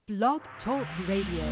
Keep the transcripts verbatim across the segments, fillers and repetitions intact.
Blog Talk Radio.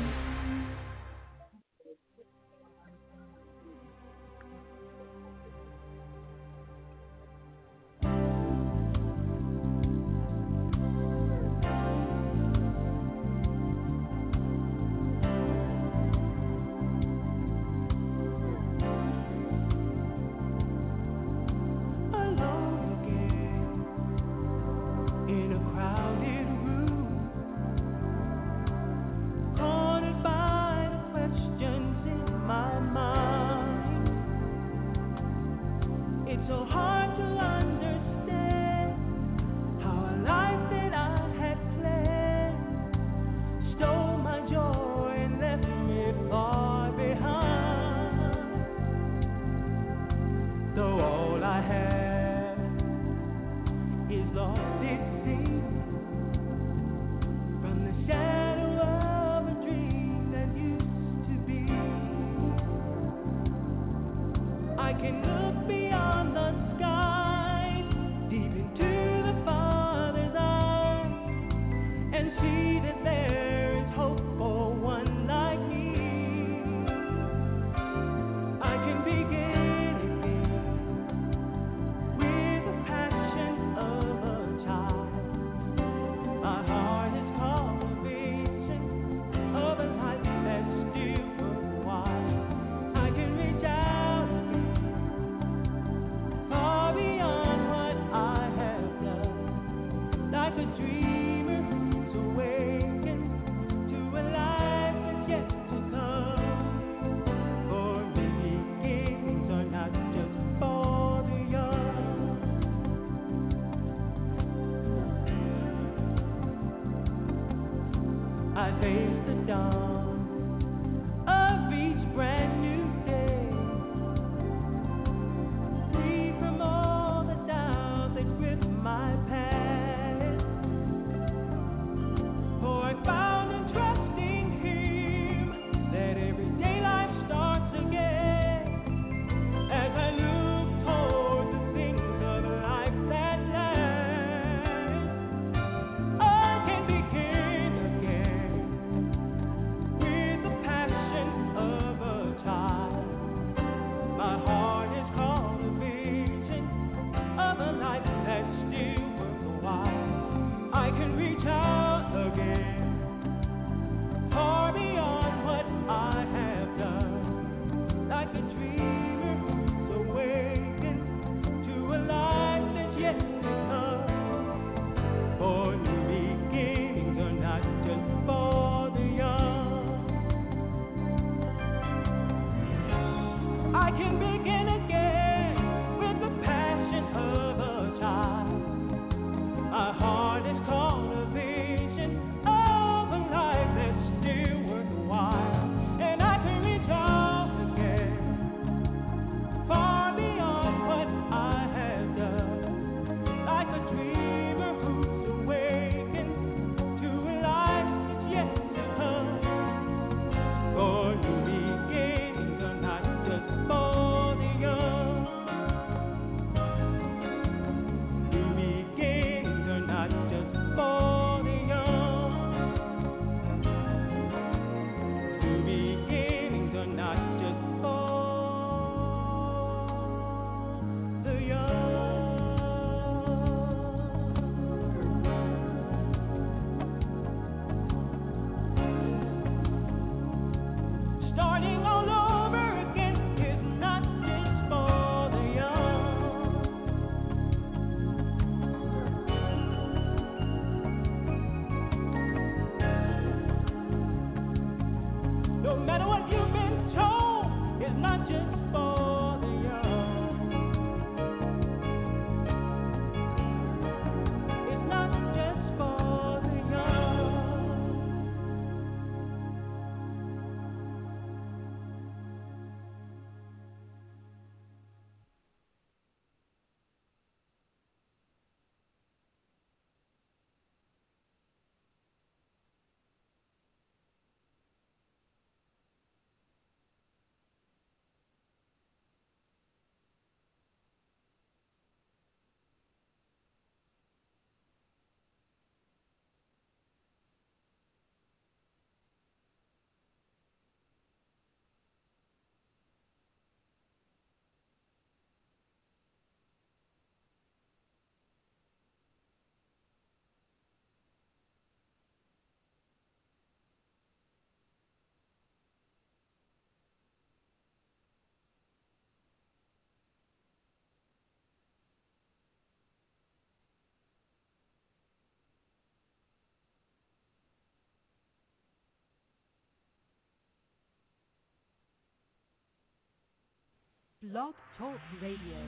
Blog Talk Radio.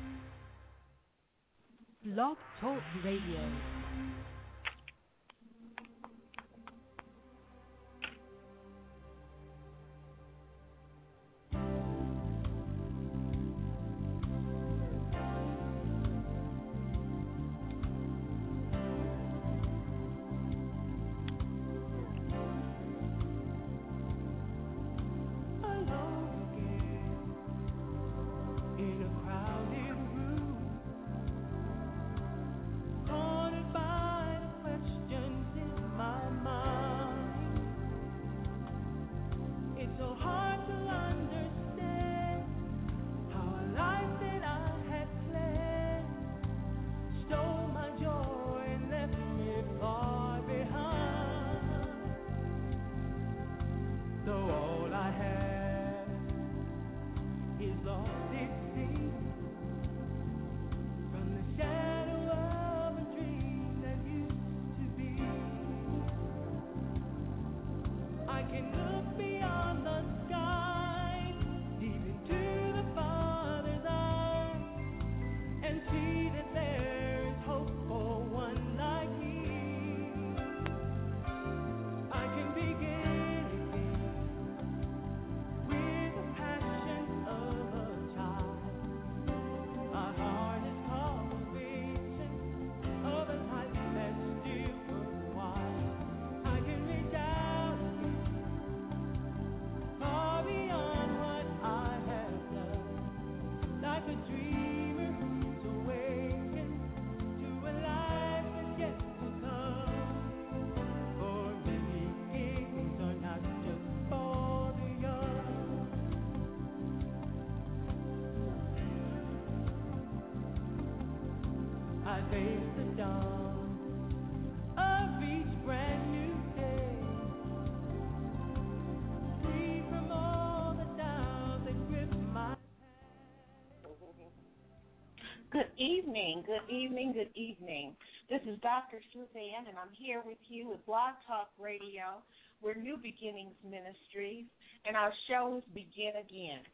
Blog Talk Radio. Good evening, good evening, good evening. This is Doctor Suzanne, and I'm here with you at Blog Talk Radio. We're New Beginnings Ministries, and our shows begin again.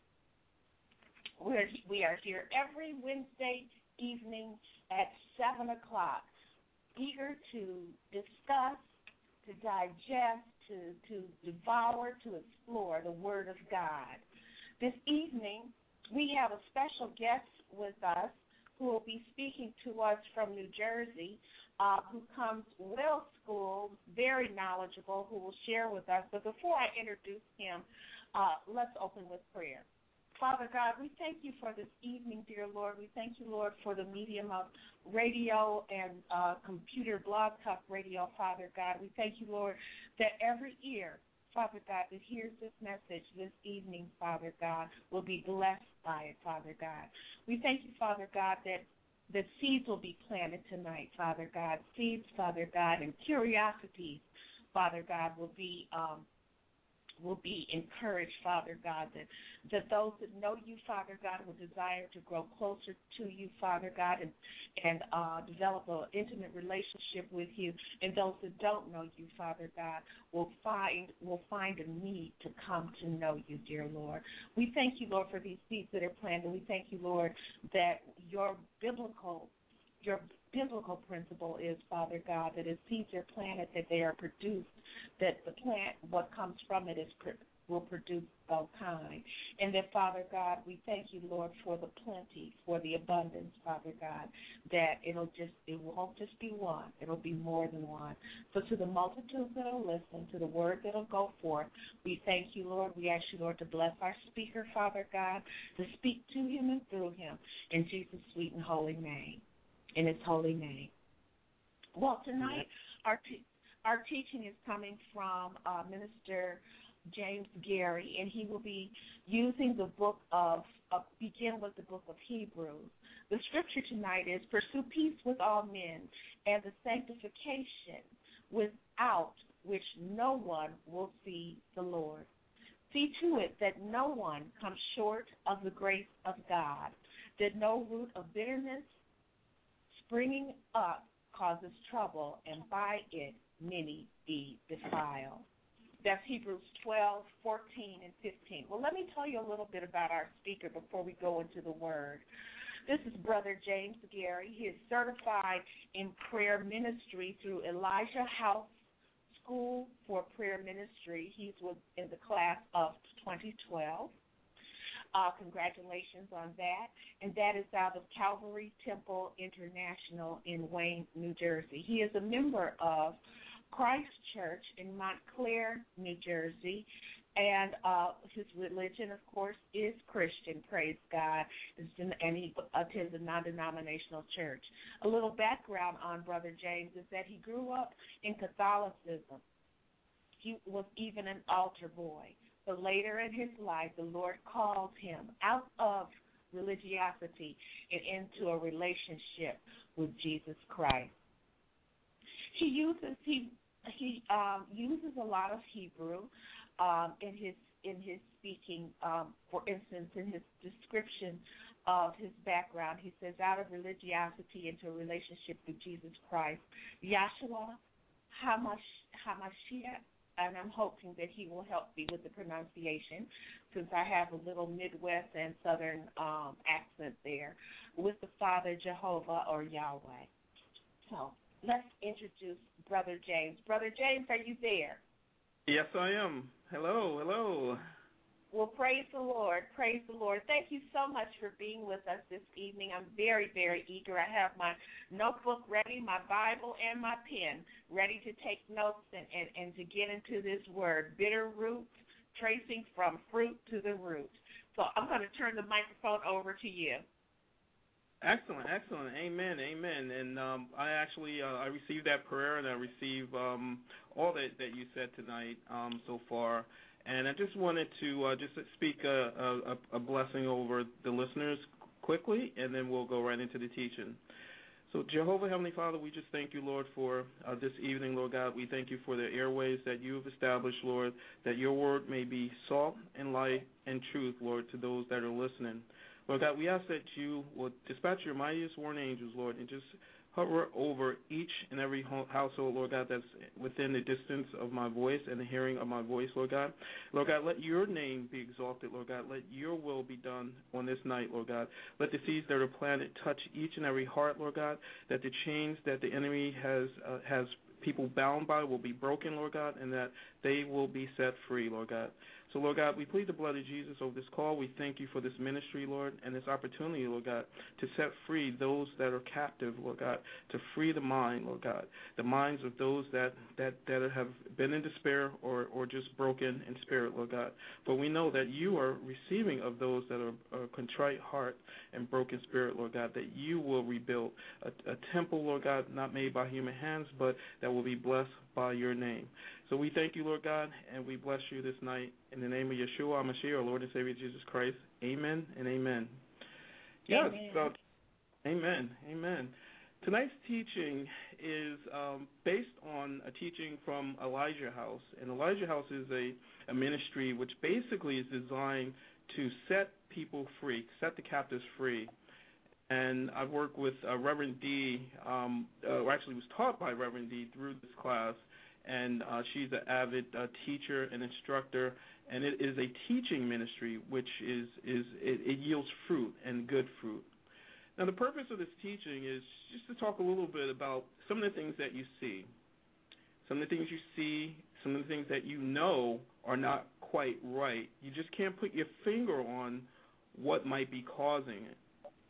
We're, we are here every Wednesday evening at seven o'clock, eager to discuss, to digest, to, to devour, to explore the Word of God. This evening, we have a special guest with us who will be speaking to us from New Jersey, uh, who comes well-schooled, very knowledgeable, who will share with us. But before I introduce him, uh, let's open with prayer. Father God, we thank you for this evening, dear Lord. We thank you, Lord, for the medium of radio and uh, computer blog talk radio, Father God. We thank you, Lord, that every ear, Father God, that hears this message this evening, Father God, will be blessed by it, Father God. We thank you, Father God, that the seeds will be planted tonight, Father God. Seeds, Father God, and curiosities, Father God, will be um, will be encouraged, Father God, that, that those that know you, Father God, will desire to grow closer to you, Father God, and, and uh, develop an intimate relationship with you. And those that don't know you, Father God, will find will find a need to come to know you, dear Lord. We thank you, Lord, for these seeds that are planted. We thank you, Lord, that your biblical Your biblical principle is, Father God, that as seeds are planted, that they are produced, that the plant, what comes from it, is will produce all kind. And that, Father God, we thank you, Lord, for the plenty, for the abundance, Father God, that it'll just, it won't just be one, it'll be more than one. So to the multitudes that will listen, to the word that will go forth, we thank you, Lord. We ask you, Lord, to bless our speaker, Father God, to speak to him and through him, in Jesus' sweet and holy name. In his holy name. Well, tonight our te- our teaching is coming from uh, Minister James Gary, and he will be using the book of, uh, begin with the book of Hebrews. The scripture tonight is, pursue peace with all men and the sanctification without which no one will see the Lord. See to it that no one comes short of the grace of God, that no root of bitterness springing up causes trouble, and by it many be defiled. That's Hebrews twelve, fourteen, and fifteen. Well, let me tell you a little bit about our speaker before we go into the Word. This is Brother James Gary. He is certified in prayer ministry through Elijah House School for Prayer Ministry. He's in the class of twenty twelve. Uh, congratulations on that. And that is out of Calvary Temple International in Wayne, New Jersey. He is a member of Christ Church in Montclair, New Jersey. And uh, his religion, of course, is Christian, praise God, and he attends a non-denominational church. A little background on Brother James is that he grew up in Catholicism. He was even an altar boy. But later in his life, the Lord called him out of religiosity and into a relationship with Jesus Christ. He uses he he um, uses a lot of Hebrew um, in his in his speaking. Um, for instance, in his description of his background, he says, "Out of religiosity into a relationship with Jesus Christ, Yahshua Hamash Hamashiach." And I'm hoping that he will help me with the pronunciation, since I have a little Midwest and Southern um, accent there, with the Father Jehovah or Yahweh. So let's introduce Brother James. Brother James, are you there? Yes, I am. Hello, hello. Well, praise the Lord. Praise the Lord. Thank you so much for being with us this evening. I'm very, very eager. I have my notebook ready, my Bible, and my pen ready to take notes and, and, and to get into this word, bitter root, tracing from fruit to the root. So I'm going to turn the microphone over to you. Excellent, excellent. Amen, amen. And um, I actually uh, I received that prayer, and I received um, all that, that you said tonight um, so far. And I just wanted to uh, just speak a, a, a blessing over the listeners quickly, and then we'll go right into the teaching. So, Jehovah, Heavenly Father, we just thank you, Lord, for uh, this evening, Lord God. We thank you for the airways that you have established, Lord, that your word may be salt and light and truth, Lord, to those that are listening. Lord God, we ask that you will dispatch your mightiest warring angels, Lord, and just hover over each and every household, Lord God, that's within the distance of my voice and the hearing of my voice, Lord God. Lord God, let your name be exalted, Lord God. Let your will be done on this night, Lord God. Let the seeds that are planted touch each and every heart, Lord God, that the chains that the enemy has uh, has people bound by will be broken, Lord God, and that they will be set free, Lord God. So, Lord God, we plead the blood of Jesus over this call. We thank you for this ministry, Lord, and this opportunity, Lord God, to set free those that are captive, Lord God, to free the mind, Lord God, the minds of those that, that, that have been in despair or, or just broken in spirit, Lord God. But we know that you are receiving of those that are, are contrite heart and broken spirit, Lord God, that you will rebuild a, a temple, Lord God, not made by human hands, but that will be blessed by your name. So we thank you, Lord God, and we bless you this night in the name of Yeshua HaMashiach, our Lord and Savior Jesus Christ. Amen and amen. Yes, amen. so, amen, amen. Tonight's teaching is um, based on a teaching from Elijah House, and Elijah House is a, a ministry which basically is designed to set people free, set the captives free. And I've worked with uh, Reverend D, um, uh, or actually was taught by Reverend D through this class, and uh, she's an avid uh, teacher and instructor, and it is a teaching ministry which is, is it, it yields fruit and good fruit. Now, the purpose of this teaching is just to talk a little bit about some of the things that you see, some of the things you see, some of the things that you know are not quite right. You just can't put your finger on what might be causing it.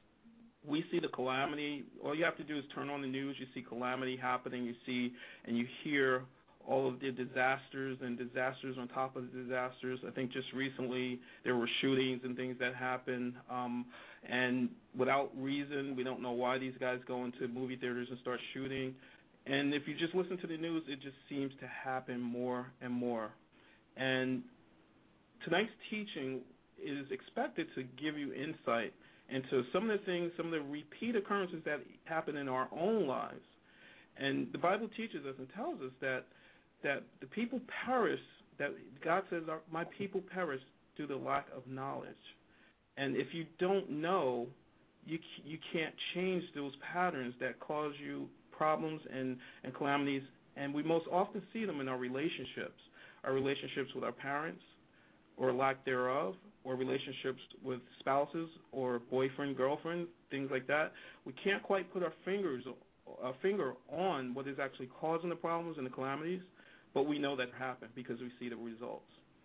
We see the calamity. All you have to do is turn on the news. You see calamity happening. You see and you hear all of the disasters and disasters on top of the disasters. I think just recently there were shootings and things that happened, um, and without reason, we don't know why these guys go into movie theaters and start shooting. And if you just listen to the news, it just seems to happen more and more. And tonight's teaching is expected to give you insight into some of the things, some of the repeat occurrences that happen in our own lives. And the Bible teaches us and tells us that that the people perish, that God says, my people perish through the lack of knowledge. And if you don't know, you you can't change those patterns that cause you problems and, and calamities And we most often see them in our relationships, our relationships with our parents or lack thereof, or relationships with spouses or boyfriend, girlfriend, things like that. We can't quite put our fingers, a finger on what is actually causing the problems and the calamities, but we know that happen because we see the results.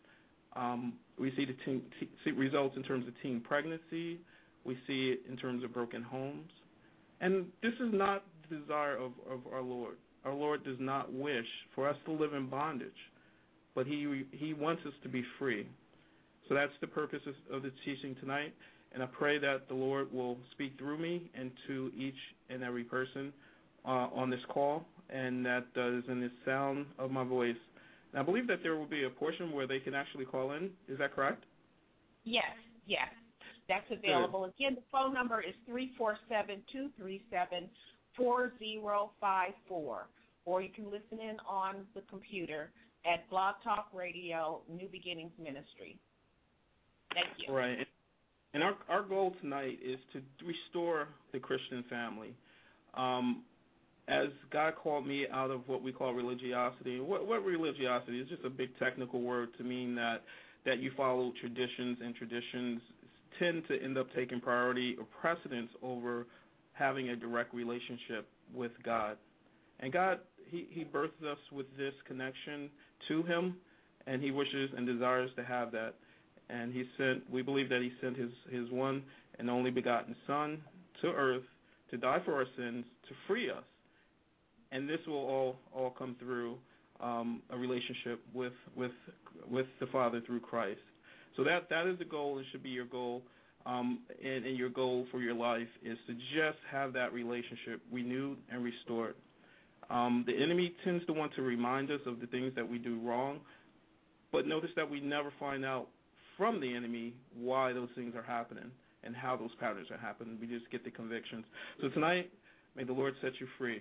Um, we see the teen, t- results in terms of teen pregnancy. We see it in terms of broken homes. And this is not the desire of, of our Lord. Our Lord does not wish for us to live in bondage, but he he wants us to be free. So that's the purpose of, of the teaching tonight, and I pray that the Lord will speak through me and to each and every person uh, on this call, and that uh, is in the sound of my voice. And I believe that there will be a portion where they can actually call in. Is that correct? Yes, yes. That's available. Good. Again, the phone number is three four seven, two three seven, four zero five four, or you can listen in on the computer at Blog Talk Radio, New Beginnings Ministry. Thank you. Right. And our our goal tonight is to restore the Christian family. Um, as God called me out of what we call religiosity. What, what religiosity is just a big technical word to mean that, that you follow traditions, and traditions tend to end up taking priority or precedence over having a direct relationship with God. And God, he, he birthed us with this connection to him, and he wishes and desires to have that. And he sent, we believe that he sent his, his one and only begotten Son to earth to die for our sins, to free us. And this will all, all come through um, a relationship with, with, with the Father through Christ. So that, that is the goal and should be your goal. Um, and, and your goal for your life is to just have that relationship renewed and restored. Um, the enemy tends to want to remind us of the things that we do wrong, but notice that we never find out from the enemy why those things are happening and how those patterns are happening. We just get the convictions. So tonight, may the Lord set you free.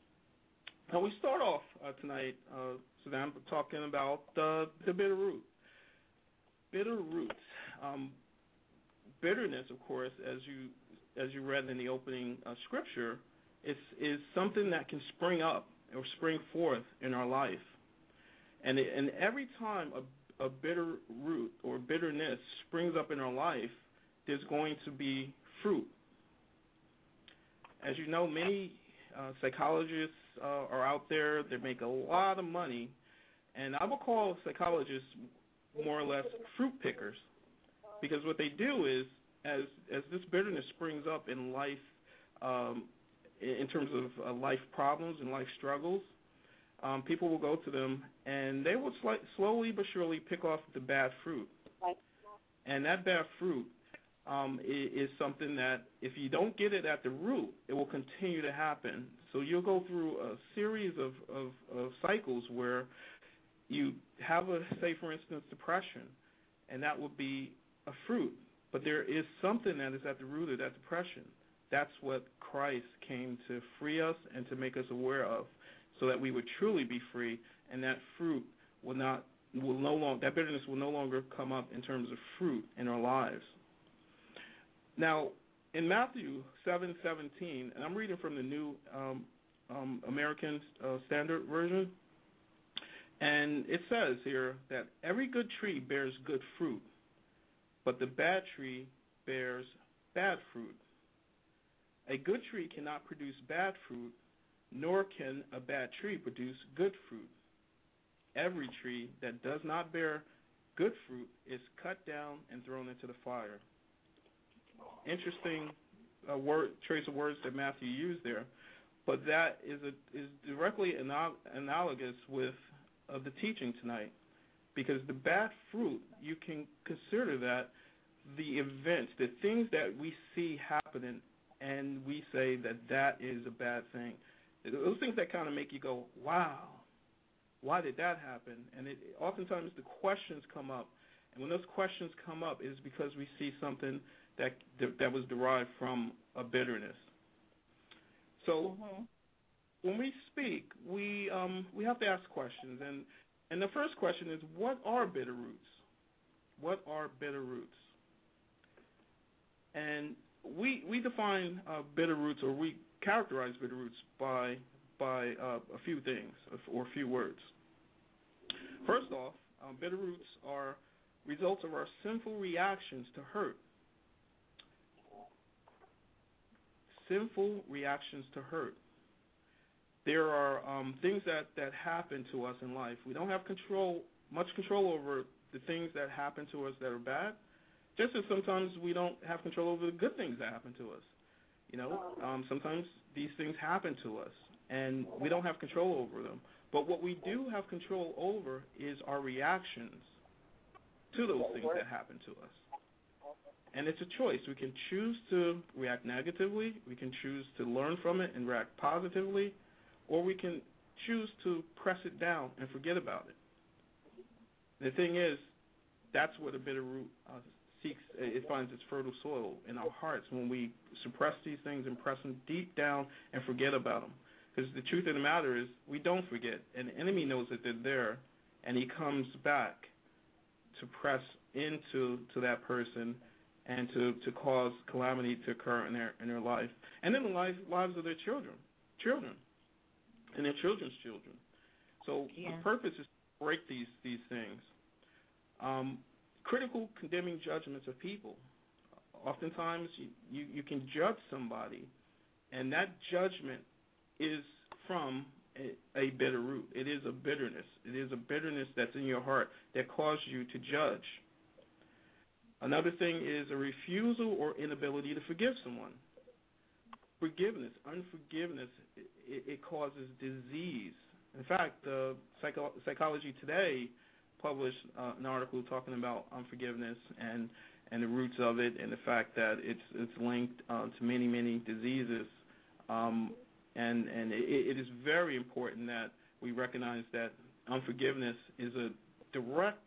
Now we start off uh, tonight, uh, Savannah, talking about uh, the bitter root. Bitter roots. Um, bitterness, of course, as you as you read in the opening uh, scripture, is is something that can spring up or spring forth in our life. And it, and every time a, a bitter root or bitterness springs up in our life, there's going to be fruit. As you know, many uh, psychologists uh, are out there. They make a lot of money, and I will call psychologists more or less fruit pickers, because what they do is, as as this bitterness springs up in life, um, in terms of uh, life problems and life struggles, um, people will go to them and they will sli- slowly but surely pick off the bad fruit. And that bad fruit um, is, is something that if you don't get it at the root, it will continue to happen. So you'll go through a series of, of, of cycles where you have, a, say, for instance, depression, and that would be a fruit. But there is something that is at the root of that depression. That's what Christ came to free us and to make us aware of, so that we would truly be free, and that fruit will not will no longer that bitterness will no longer come up in terms of fruit in our lives. Now, in Matthew seven seventeen, and I'm reading from the New um, um, American uh, Standard Version, and it says here that every good tree bears good fruit, but the bad tree bears bad fruit. A good tree cannot produce bad fruit, nor can a bad tree produce good fruit. Every tree that does not bear good fruit is cut down and thrown into the fire. Interesting uh, word, trace of words that Matthew used there, but that is a, is directly anal- analogous with uh, the teaching tonight, because the bad fruit, you can consider that the events, the things that we see happening, and we say that that is a bad thing. Those things that kind of make you go, wow, why did that happen? And it, oftentimes the questions come up. And when those questions come up, it is because we see something that that was derived from a bitterness. So mm-hmm. when we speak, we um, we have to ask questions. And, and the first question is, what are bitter roots? What are bitter roots? And we we define uh, bitter roots, or we characterize bitter roots by by uh, a few things or a few words. First off, um, bitter roots are results of our sinful reactions to hurt. Sinful reactions to hurt. There are um, things that, that happen to us in life. We don't have control, much control over the things that happen to us that are bad, just as sometimes we don't have control over the good things that happen to us. You know, um, sometimes these things happen to us, and we don't have control over them. But what we do have control over is our reactions to those things that happen to us. And it's a choice. We can choose to react negatively, we can choose to learn from it and react positively, or we can choose to press it down and forget about it. The thing is, that's where the bitter root uh, seeks, it finds its fertile soil in our hearts when we suppress these things and press them deep down and forget about them. Because the truth of the matter is, we don't forget, and the enemy knows that they're there, and he comes back to press into to that person and to, to cause calamity to occur in their in their life, and in the life, lives of their children, children, and their children's children. So yeah. The purpose is to break these these things. Um, critical, condemning judgments of people. Oftentimes, you, you, you can judge somebody, and that judgment is from a, a bitter root. It is a bitterness. It is a bitterness that's in your heart that caused you to judge. Another thing is a refusal or inability to forgive someone. Forgiveness, unforgiveness, it, it causes disease. In fact, uh, Psycho- Psychology Today published uh, an article talking about unforgiveness and, and the roots of it, and the fact that it's it's linked uh, to many, many diseases. Um, and and it, it is very important that we recognize that unforgiveness is a direct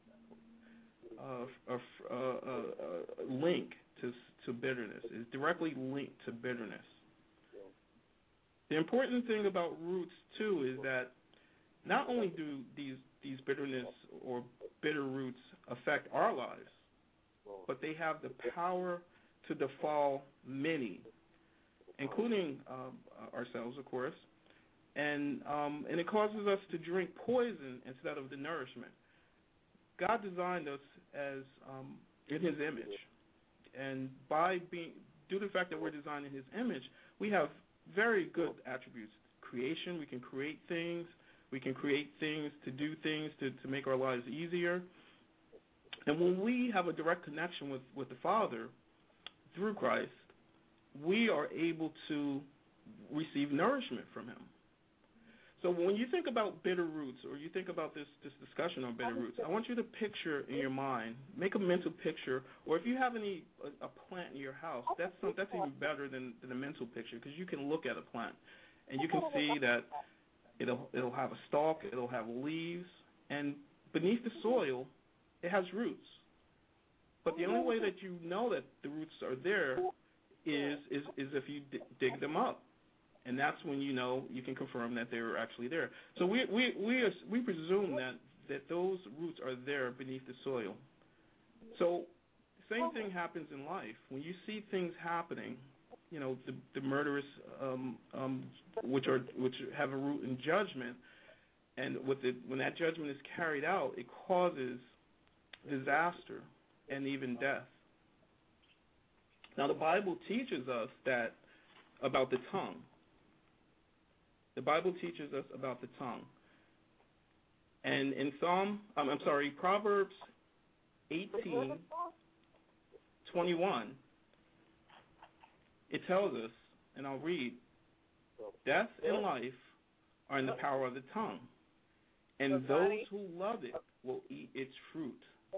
uh, a, a, a link to to bitterness. It's directly linked to bitterness. The important thing about roots too is that not only do these these bitterness or bitter roots affect our lives, but they have the power to defile many, including um, ourselves, of course, and um, and it causes us to drink poison instead of the nourishment. God designed us as um, in His image, and by being due to the fact that we're designed in His image, we have very good attributes. Creation, we can create things. We can create things to do things to, to make our lives easier. And when we have a direct connection with, with the Father through Christ, we are able to receive nourishment from Him. So when you think about bitter roots, or you think about this, this discussion on bitter roots, I want you to picture in your mind, make a mental picture, or if you have any a, a plant in your house, that's some, that's even better than, than a mental picture, because you can look at a plant and you can see that It'll it'll have a stalk, it'll have leaves, and beneath the soil, it has roots. But the only way that you know that the roots are there is is, is if you d- dig them up, and that's when you know you can confirm that they were actually there. So we we we, are, we presume that, that those roots are there beneath the soil. So the same thing happens in life. When you see things happening, you know, the, the murderous, um, um, which are which have a root in judgment, and with the, when that judgment is carried out, it causes disaster and even death. Now, the Bible teaches us that about the tongue. The Bible teaches us about the tongue, and in Psalm, um, I'm sorry, Proverbs eighteen twenty-one. It tells us, and I'll read, death and life are in the power of the tongue, and those who love it will eat its fruit.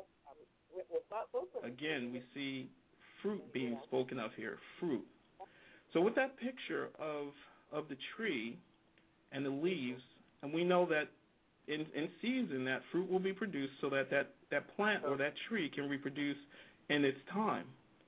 Again, we see fruit being spoken of here, fruit. So with that picture of of the tree and the leaves, and we know that in, in season that fruit will be produced so that, that that plant or that tree can reproduce in its time.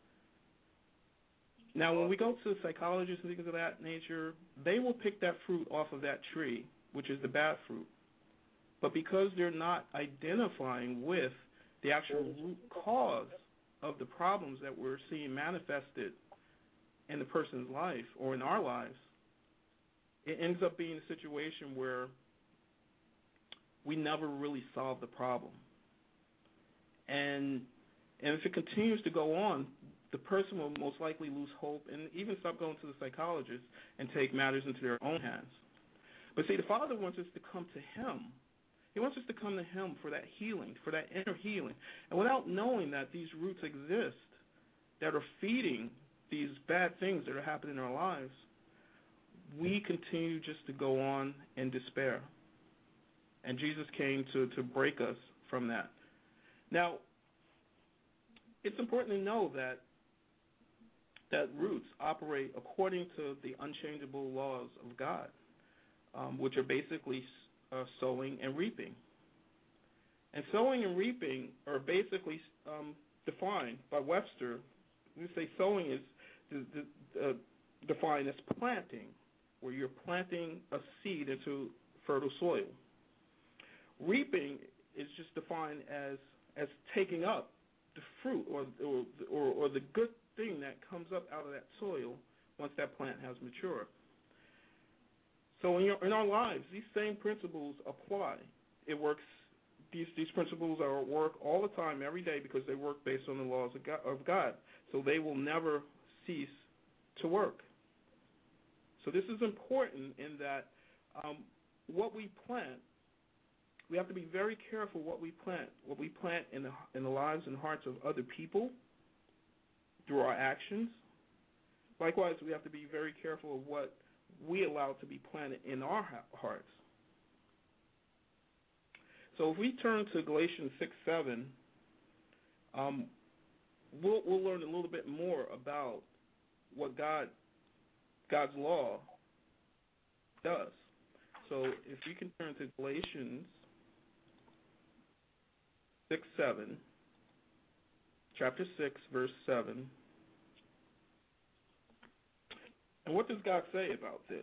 Now, when we go to psychologists and things of that nature, they will pick that fruit off of that tree, which is the bad fruit. But because they're not identifying with the actual root cause of the problems that we're seeing manifested in the person's life or in our lives, it ends up being a situation where we never really solve the problem. And and if it continues to go on, the person will most likely lose hope and even stop going to the psychologist and take matters into their own hands. But see, the Father wants us to come to Him. He wants us to come to Him for that healing, for that inner healing. And without knowing that these roots exist that are feeding these bad things that are happening in our lives, we continue just to go on in despair. And Jesus came to, to break us from that. Now, it's important to know that that roots operate according to the unchangeable laws of God, um, which are basically uh, sowing and reaping. And sowing and reaping are basically um, defined by Webster. We say sowing is the, the, uh, defined as planting, where you're planting a seed into fertile soil. Reaping is just defined as as taking up the fruit or or or, or the good thing that comes up out of that soil once that plant has matured. So in, your, in our lives, these same principles apply. It works. These these principles are at work all the time, every day, because they work based on the laws of God. Of God. So they will never cease to work. So this is important in that um, what we plant, we have to be very careful what we plant. What we plant in the in the lives and hearts of other people through our actions. Likewise, we have to be very careful of what we allow to be planted in our hearts. So if we turn to Galatians six seven, um, we'll, we'll learn a little bit more about what God God's law does. So if you can turn to Galatians six seven, chapter six, verse seven. And what does God say about this?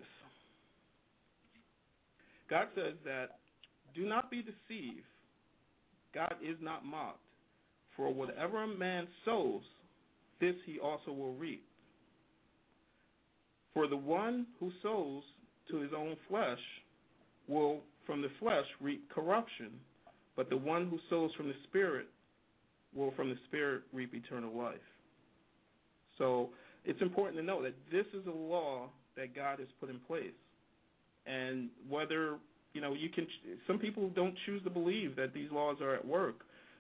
God says that, do not be deceived. God is not mocked. For whatever a man sows, this he also will reap. For the one who sows to his own flesh will from the flesh reap corruption, but the one who sows from the Spirit will from the Spirit reap eternal life. So it's important to know that this is a law that God has put in place. And whether, you know, you can, some people don't choose to believe that these laws are at work,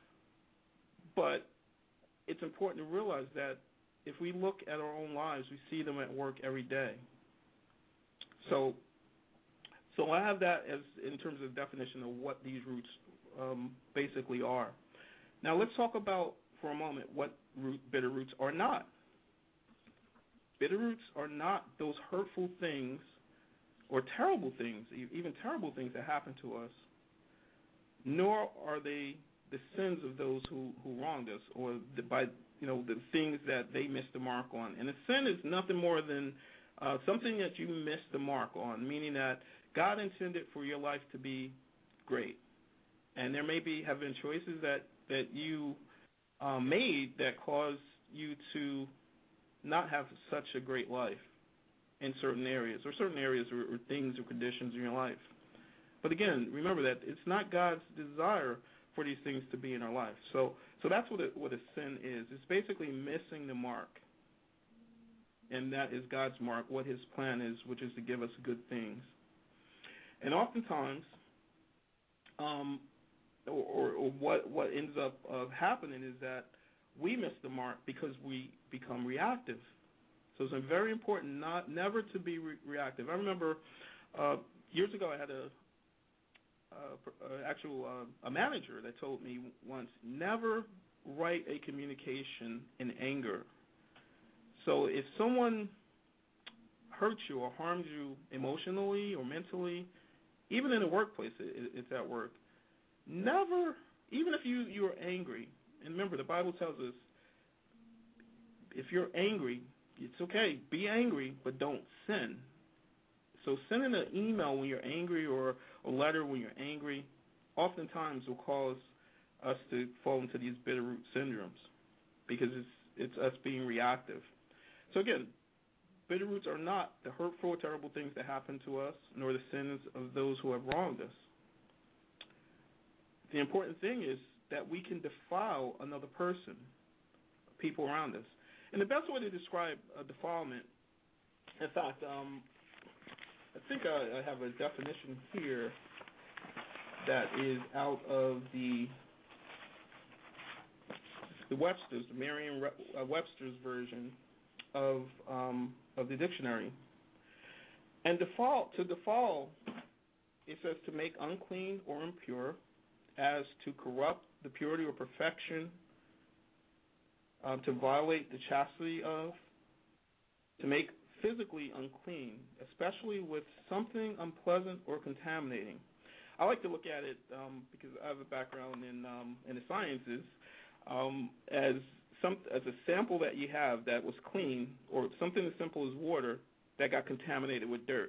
but it's important to realize that if we look at our own lives, we see them at work every day. So, so I have that as in terms of definition of what these roots um, basically are. Now let's talk about for a moment what root, bitter roots are not. Bitter roots are not those hurtful things or terrible things, even terrible things that happen to us, nor are they the sins of those who, who wronged us or the, by you know the things that they missed the mark on. And a sin is nothing more than uh, something that you missed the mark on, meaning that God intended for your life to be great. And there may be have been choices that, that you uh, made that caused you to not have such a great life in certain areas, or certain areas or, or things or conditions in your life. But again, remember that it's not God's desire for these things to be in our life. So so that's what a, what a sin is. It's basically missing the mark. And that is God's mark, what his plan is, which is to give us good things. And oftentimes, um, or, or, or what, what ends up uh, happening is that we miss the mark because we become reactive. So it's very important not never to be re- reactive. I remember uh, years ago I had a uh, actual uh, a manager that told me once, never write a communication in anger. So if someone hurts you or harms you emotionally or mentally, even in the workplace, it, it's at work, never, even if you, you're angry, and remember the Bible tells us if you're angry, it's okay, be angry, but don't sin. So sending an email when you're angry or a letter when you're angry oftentimes will cause us to fall into these bitter root syndromes because it's it's us being reactive. So again, bitter roots are not the hurtful or terrible things that happen to us, nor the sins of those who have wronged us. The important thing is that we can defile another person, people around us. And the best way to describe a defilement, in fact, um, I think I, I have a definition here that is out of the the Webster's, the Merriam-Webster's version of um, of the dictionary. And defile, to defile, it says to make unclean or impure, as to corrupt the purity or perfection, uh, to violate the chastity of, to make physically unclean, especially with something unpleasant or contaminating. I like to look at it um, because I have a background in um, in the sciences um, as some as a sample that you have that was clean, or something as simple as water that got contaminated with dirt.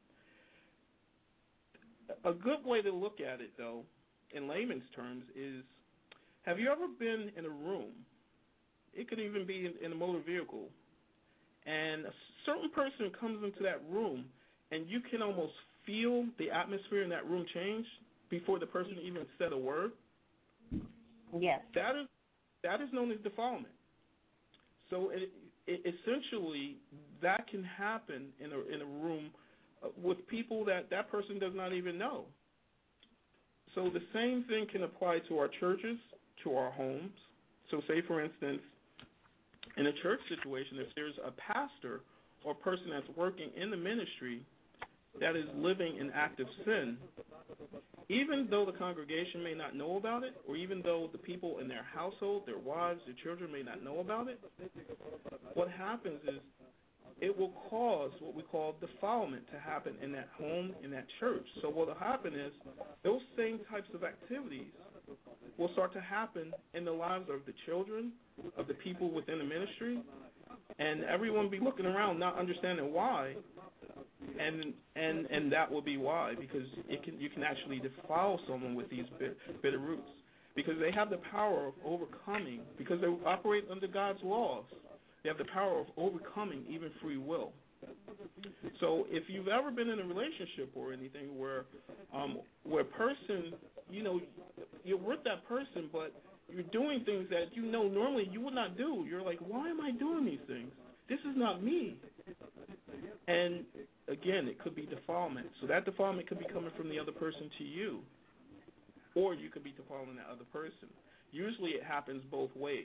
A good way to look at it, though, in layman's terms, is: have you ever been in a room? It could even be in, in a motor vehicle, and a certain person comes into that room, and you can almost feel the atmosphere in that room change before the person even said a word. Yes. That is that is known as defilement. So it, it, essentially, that can happen in a in a room uh, with people that that person does not even know. So the same thing can apply to our churches, to our homes. So say, for instance, in a church situation, if there's a pastor or person that's working in the ministry that is living in active sin, even though the congregation may not know about it, or even though the people in their household, their wives, their children may not know about it, what happens is it will cause what we call defilement to happen in that home, in that church. So what will happen is those same types of activities will start to happen in the lives of the children, of the people within the ministry, and everyone will be looking around not understanding why, and and and that will be why, because it can you can actually defile someone with these bitter, bitter roots, because they have the power of overcoming, because they operate under God's laws. They have the power of overcoming even free will. So if you've ever been in a relationship or anything where um, where a person, you know, you're with that person, but you're doing things that you know normally you would not do. You're like, why am I doing these things? This is not me. And again, it could be defilement. So that defilement could be coming from the other person to you, or you could be defiling that other person. Usually it happens both ways.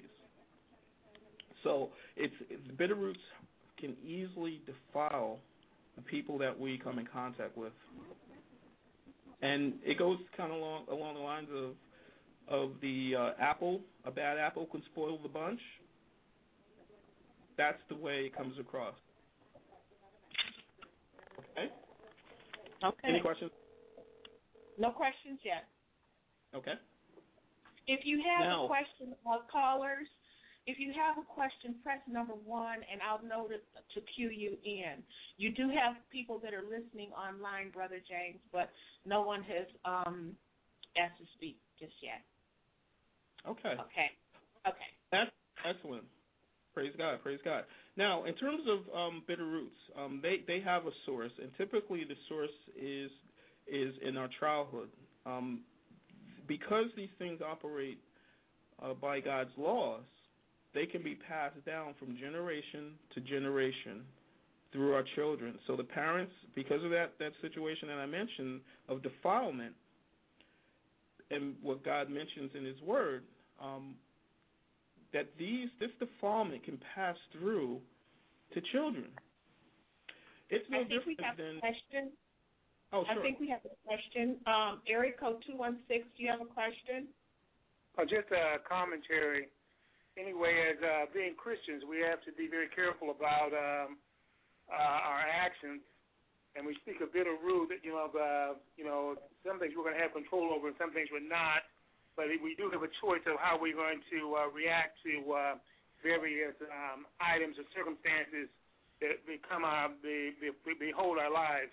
So it's, it's bitter roots can easily defile the people that we come in contact with. And it goes kind of along, along the lines of of the uh, apple. A bad apple can spoil the bunch. That's the way it comes across. Okay? Okay. Any questions? No questions yet. Okay. If you have now, a question, uh, callers, if you have a question, press number one, and I'll note it to cue you in. You do have people that are listening online, Brother James, but no one has um, asked to speak just yet. Okay. Okay. Okay. That's excellent. Praise God. Praise God. Now, in terms of um, bitter roots, um, they they have a source, and typically the source is is in our childhood. Um, because these things operate uh, by God's laws, they can be passed down from generation to generation through our children. So the parents, because of that, that situation that I mentioned of defilement and what God mentions in His Word, um, that these this defilement can pass through to children. It's no I think different we have than. a question. Oh, sure. I think we have a question. Um, area code two one six, do you have a question? Oh, just a commentary. Anyway, as uh, being Christians, we have to be very careful about um, uh, our actions, and we speak a bitter root. You know, uh, you know, some things we're going to have control over, and some things we're not. But we do have a choice of how we're going to uh, react to uh, various um, items or circumstances that become our, they, they, they hold our lives.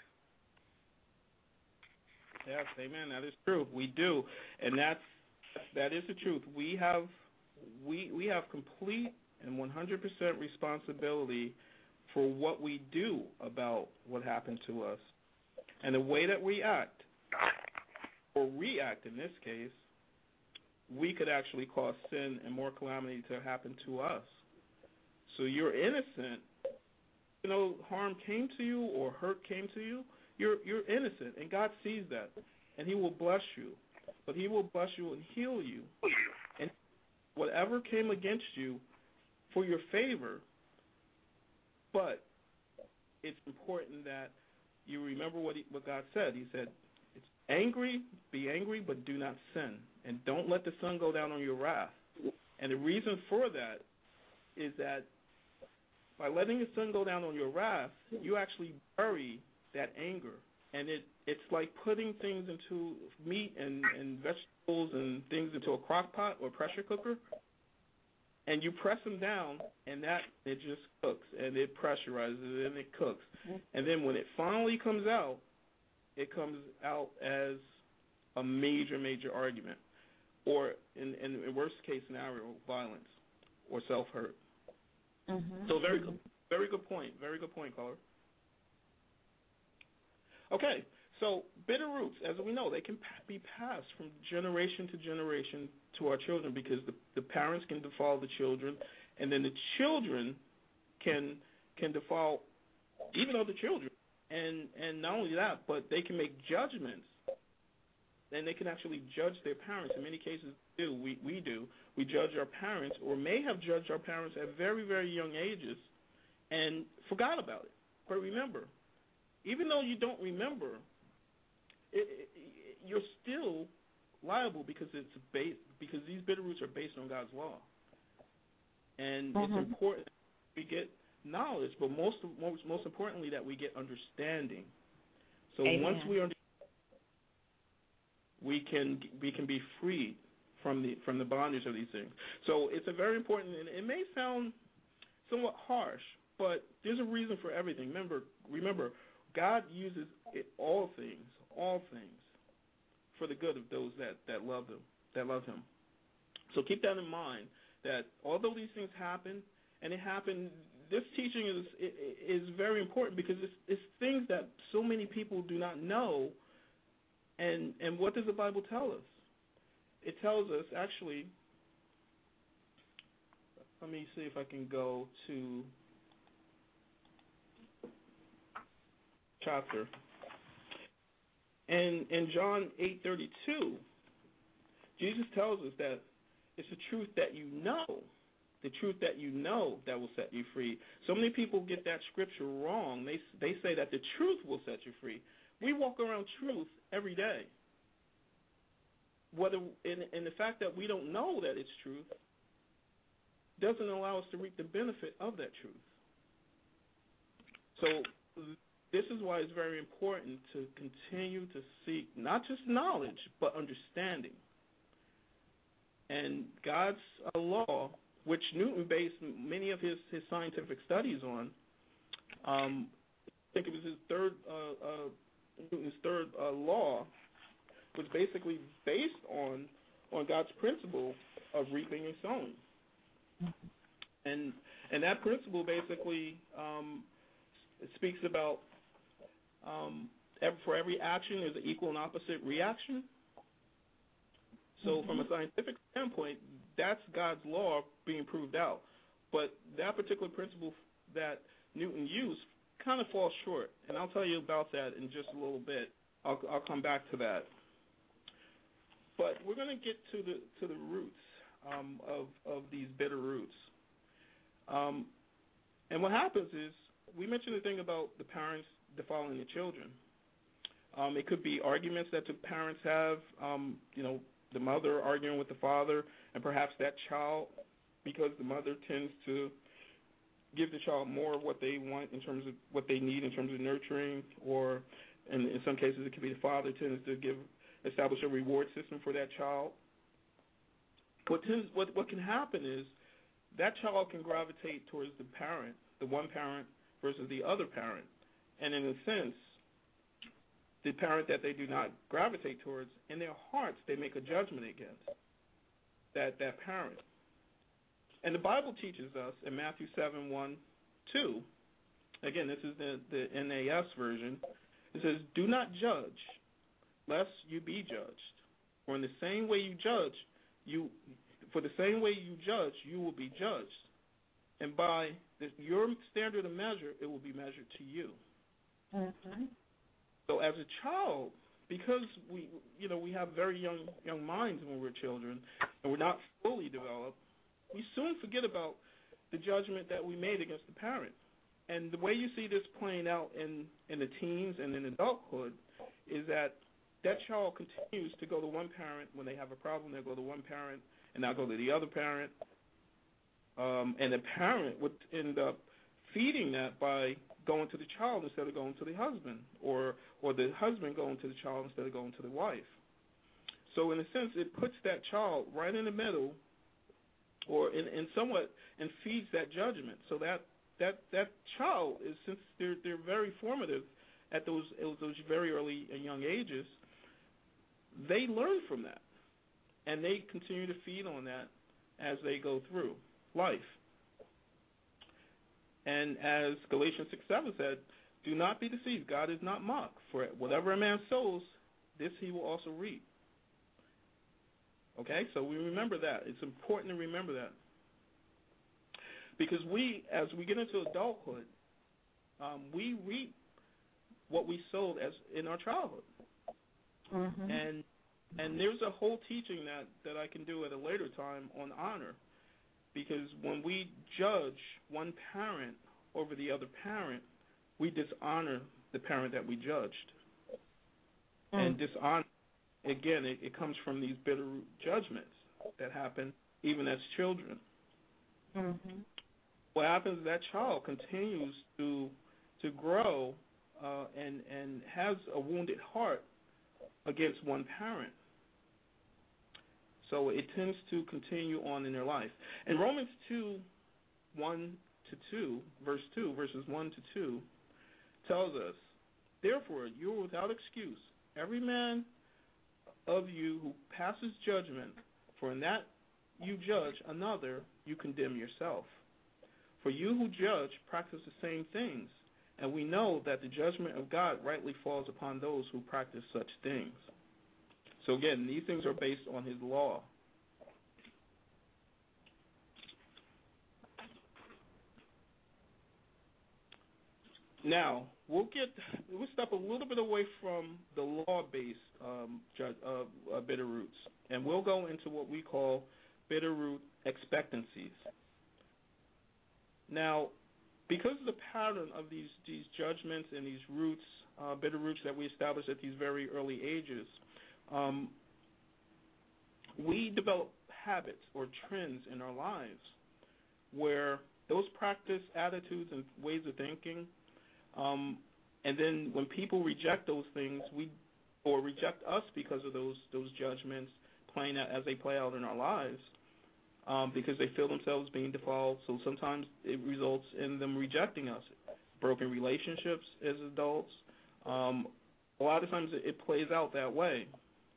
Yes, amen. That is true. We do, and that's that is the truth. We have we we have complete and one hundred percent responsibility for what we do about what happened to us. And the way that we act, or react in this case, we could actually cause sin and more calamity to happen to us. So you're innocent. You know, harm came to you or hurt came to you, you're you're innocent, and God sees that, and He will bless you. But He will bless you and heal you. And whatever came against you for your favor, but it's important that you remember what he, what God said. He said, "It's angry, be angry, but do not sin, and don't let the sun go down on your wrath." And the reason for that is that by letting the sun go down on your wrath, you actually bury that anger. And it, it's like putting things into meat and, and vegetables and things into a crock pot or pressure cooker, and you press them down, and that it just cooks, and it pressurizes, and it cooks. And then when it finally comes out, it comes out as a major, major argument, or in, in the worst case scenario, violence or self-hurt. Mm-hmm. So very good, very good point. Very good point, caller. Okay, so bitter roots, as we know, they can be passed from generation to generation to our children because the, the parents can defile the children, and then the children can can defile even other children. And and not only that, but they can make judgments, and they can actually judge their parents. In many cases, do we we do we judge our parents, or may have judged our parents at very very young ages, and forgot about it. But remember, even though you don't remember, it, it, you're still liable because it's based because these bitter roots are based on God's law, and mm-hmm. it's important we get knowledge, but most most most importantly that we get understanding. So Amen. once we understand, we can we can be freed from the from the bondage of these things. So it's a very important, and it may sound somewhat harsh, but there's a reason for everything. Remember, remember, God uses it, all things, all things, for the good of those that, that love Him, that love Him. So keep that in mind. That although these things happen, and it happened, this teaching is is very important because it's, it's things that so many people do not know. And and what does the Bible tell us? It tells us, actually, let me see if I can go to chapter. And in John eight thirty-two, Jesus tells us that it's the truth that you know, the truth that you know that will set you free. So many people get that scripture wrong. They they say that the truth will set you free. We walk around truth every day. Whether in, in the fact that we don't know that it's truth doesn't allow us to reap the benefit of that truth. So this is why it's very important to continue to seek not just knowledge, but understanding. And God's uh, law, which Newton based many of his, his scientific studies on, um, I think it was his third, uh, uh, Newton's third uh, law, was basically based on on God's principle of reaping and sowing. And and that principle basically um, speaks about um, for every action there's an equal and opposite reaction. So mm-hmm. from a scientific standpoint, that's God's law being proved out. But that particular principle that Newton used kind of falls short, and I'll tell you about that in just a little bit. I'll, I'll come back to that. But we're going to get to the to the roots um, of of these bitter roots. Um, and what happens is, we mentioned the thing about the parents defiling the children. Um, it could be arguments that the parents have, um, you know, the mother arguing with the father, and perhaps that child, because the mother tends to give the child more of what they want in terms of what they need in terms of nurturing, or in, in some cases it could be the father tends to give establish a reward system for that child. What tends, what what can happen is that child can gravitate towards the parent, the one parent versus the other parent, and in a sense, the parent that they do not gravitate towards, in their hearts they make a judgment against that that parent. And the Bible teaches us in Matthew seven one two again, this is the, the N A S version. It says, "Do not judge, lest you be judged. For in the same way you judge, you for the same way you judge, you will be judged. And by the, your standard of measure, it will be measured to you." Mm-hmm. So as a child, because we, you know, we have very young young minds when we're children, and we're not fully developed, we soon forget about the judgment that we made against the parent. And the way you see this playing out in, in the teens and in adulthood is that that child continues to go to one parent when they have a problem. They'll go to one parent and not go to the other parent. Um, and the parent would end up feeding that by going to the child instead of going to the husband, or or the husband going to the child instead of going to the wife. So in a sense, it puts that child right in the middle, or in, in somewhat, and feeds that judgment. So that that that child is, since they're they're very formative at those those very early and young ages, they learn from that, and they continue to feed on that as they go through life. And as Galatians six seven said, "Do not be deceived, God is not mocked, for whatever a man sows, this he will also reap." Okay, so we remember that. It's important to remember that. Because we, as we get into adulthood, um, we reap what we sowed as in our childhood. Mm-hmm. And and there's a whole teaching that, that I can do at a later time on honor. Because when we judge one parent over the other parent, we dishonor the parent that we judged. Mm. And dishonor, again, it, it comes from these bitter judgments that happen even as children. Mm-hmm. What happens is that child continues to to grow uh, and, and has a wounded heart against one parent. So it tends to continue on in their life. And Romans two, one to two, verse two, verses one to two, tells us, "Therefore you are without excuse, every man of you who passes judgment, for in that you judge another, you condemn yourself. For you who judge practice the same things, and we know that the judgment of God rightly falls upon those who practice such things." So again, these things are based on his law. Now, we'll get we'll step a little bit away from the law-based um, judge, uh, uh, bitter roots, and we'll go into what we call bitter root expectancies. Now, because of the pattern of these, these judgments and these roots, uh, bitter roots that we establish at these very early ages, um, we develop habits or trends in our lives where those practice attitudes and ways of thinking, um, and then when people reject those things, we or reject us because of those those judgments playing out as they play out in our lives, um, because they feel themselves being defiled. So sometimes it results in them rejecting us. Broken relationships as adults. Um, a lot of times it, it plays out that way.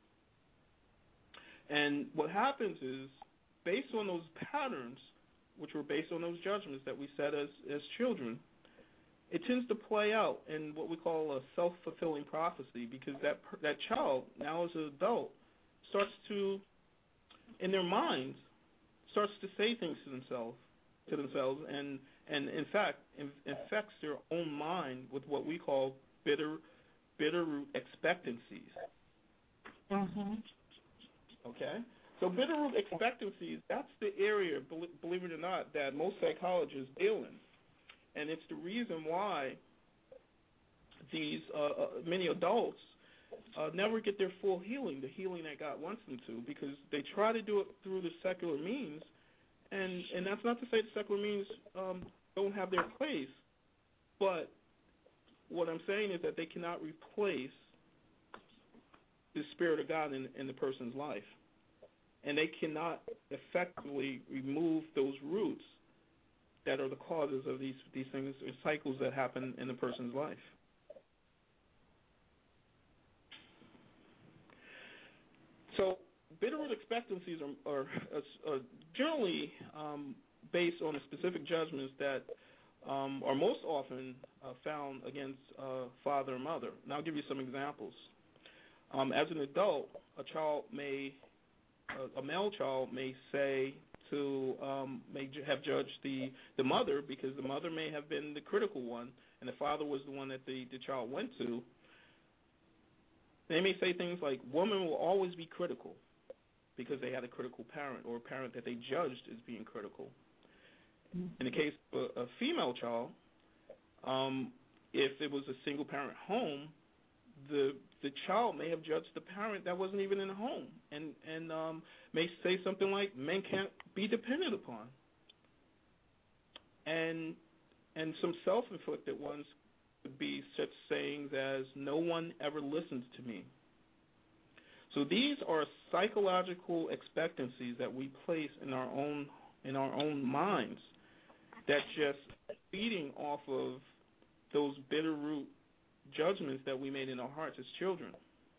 And what happens is, based on those patterns, which were based on those judgments that we set as, as children, it tends to play out in what we call a self-fulfilling prophecy, because that that child, now as an adult, starts to, in their minds, starts to say things to themselves, to themselves, and, and in fact, in, infects their own mind with what we call bitter, bitter root expectancies. Mm-hmm. Okay? So bitter root expectancies, that's the area, believe it or not, that most psychologists deal in. And it's the reason why these uh, uh, many adults uh, never get their full healing, the healing that God wants them to, because they try to do it through the secular means. And, and that's not to say the secular means um, don't have their place, but what I'm saying is that they cannot replace the Spirit of God in, in the person's life. And they cannot effectively remove those roots that are the causes of these, these things, or cycles that happen in a person's life. So bitter root expectancies are, are, are generally um, based on the specific judgments that um, are most often uh, found against uh, father or mother. And I'll give you some examples. Um, as an adult, a child may, a, a male child may say to, um, may ju- have judged the, the mother because the mother may have been the critical one and the father was the one that the, the child went to. They may say things like, women will always be critical because they had a critical parent or a parent that they judged as being critical. In the case of a, a female child, um, if it was a single-parent home, the the child may have judged the parent that wasn't even in the home and, and um, may say something like, men can't be depended upon. And, and some self-inflicted ones would be such sayings as, no one ever listens to me. So these are psychological expectancies that we place in our own in our own minds that's just feeding off of those bitter root judgments that we made in our hearts as children.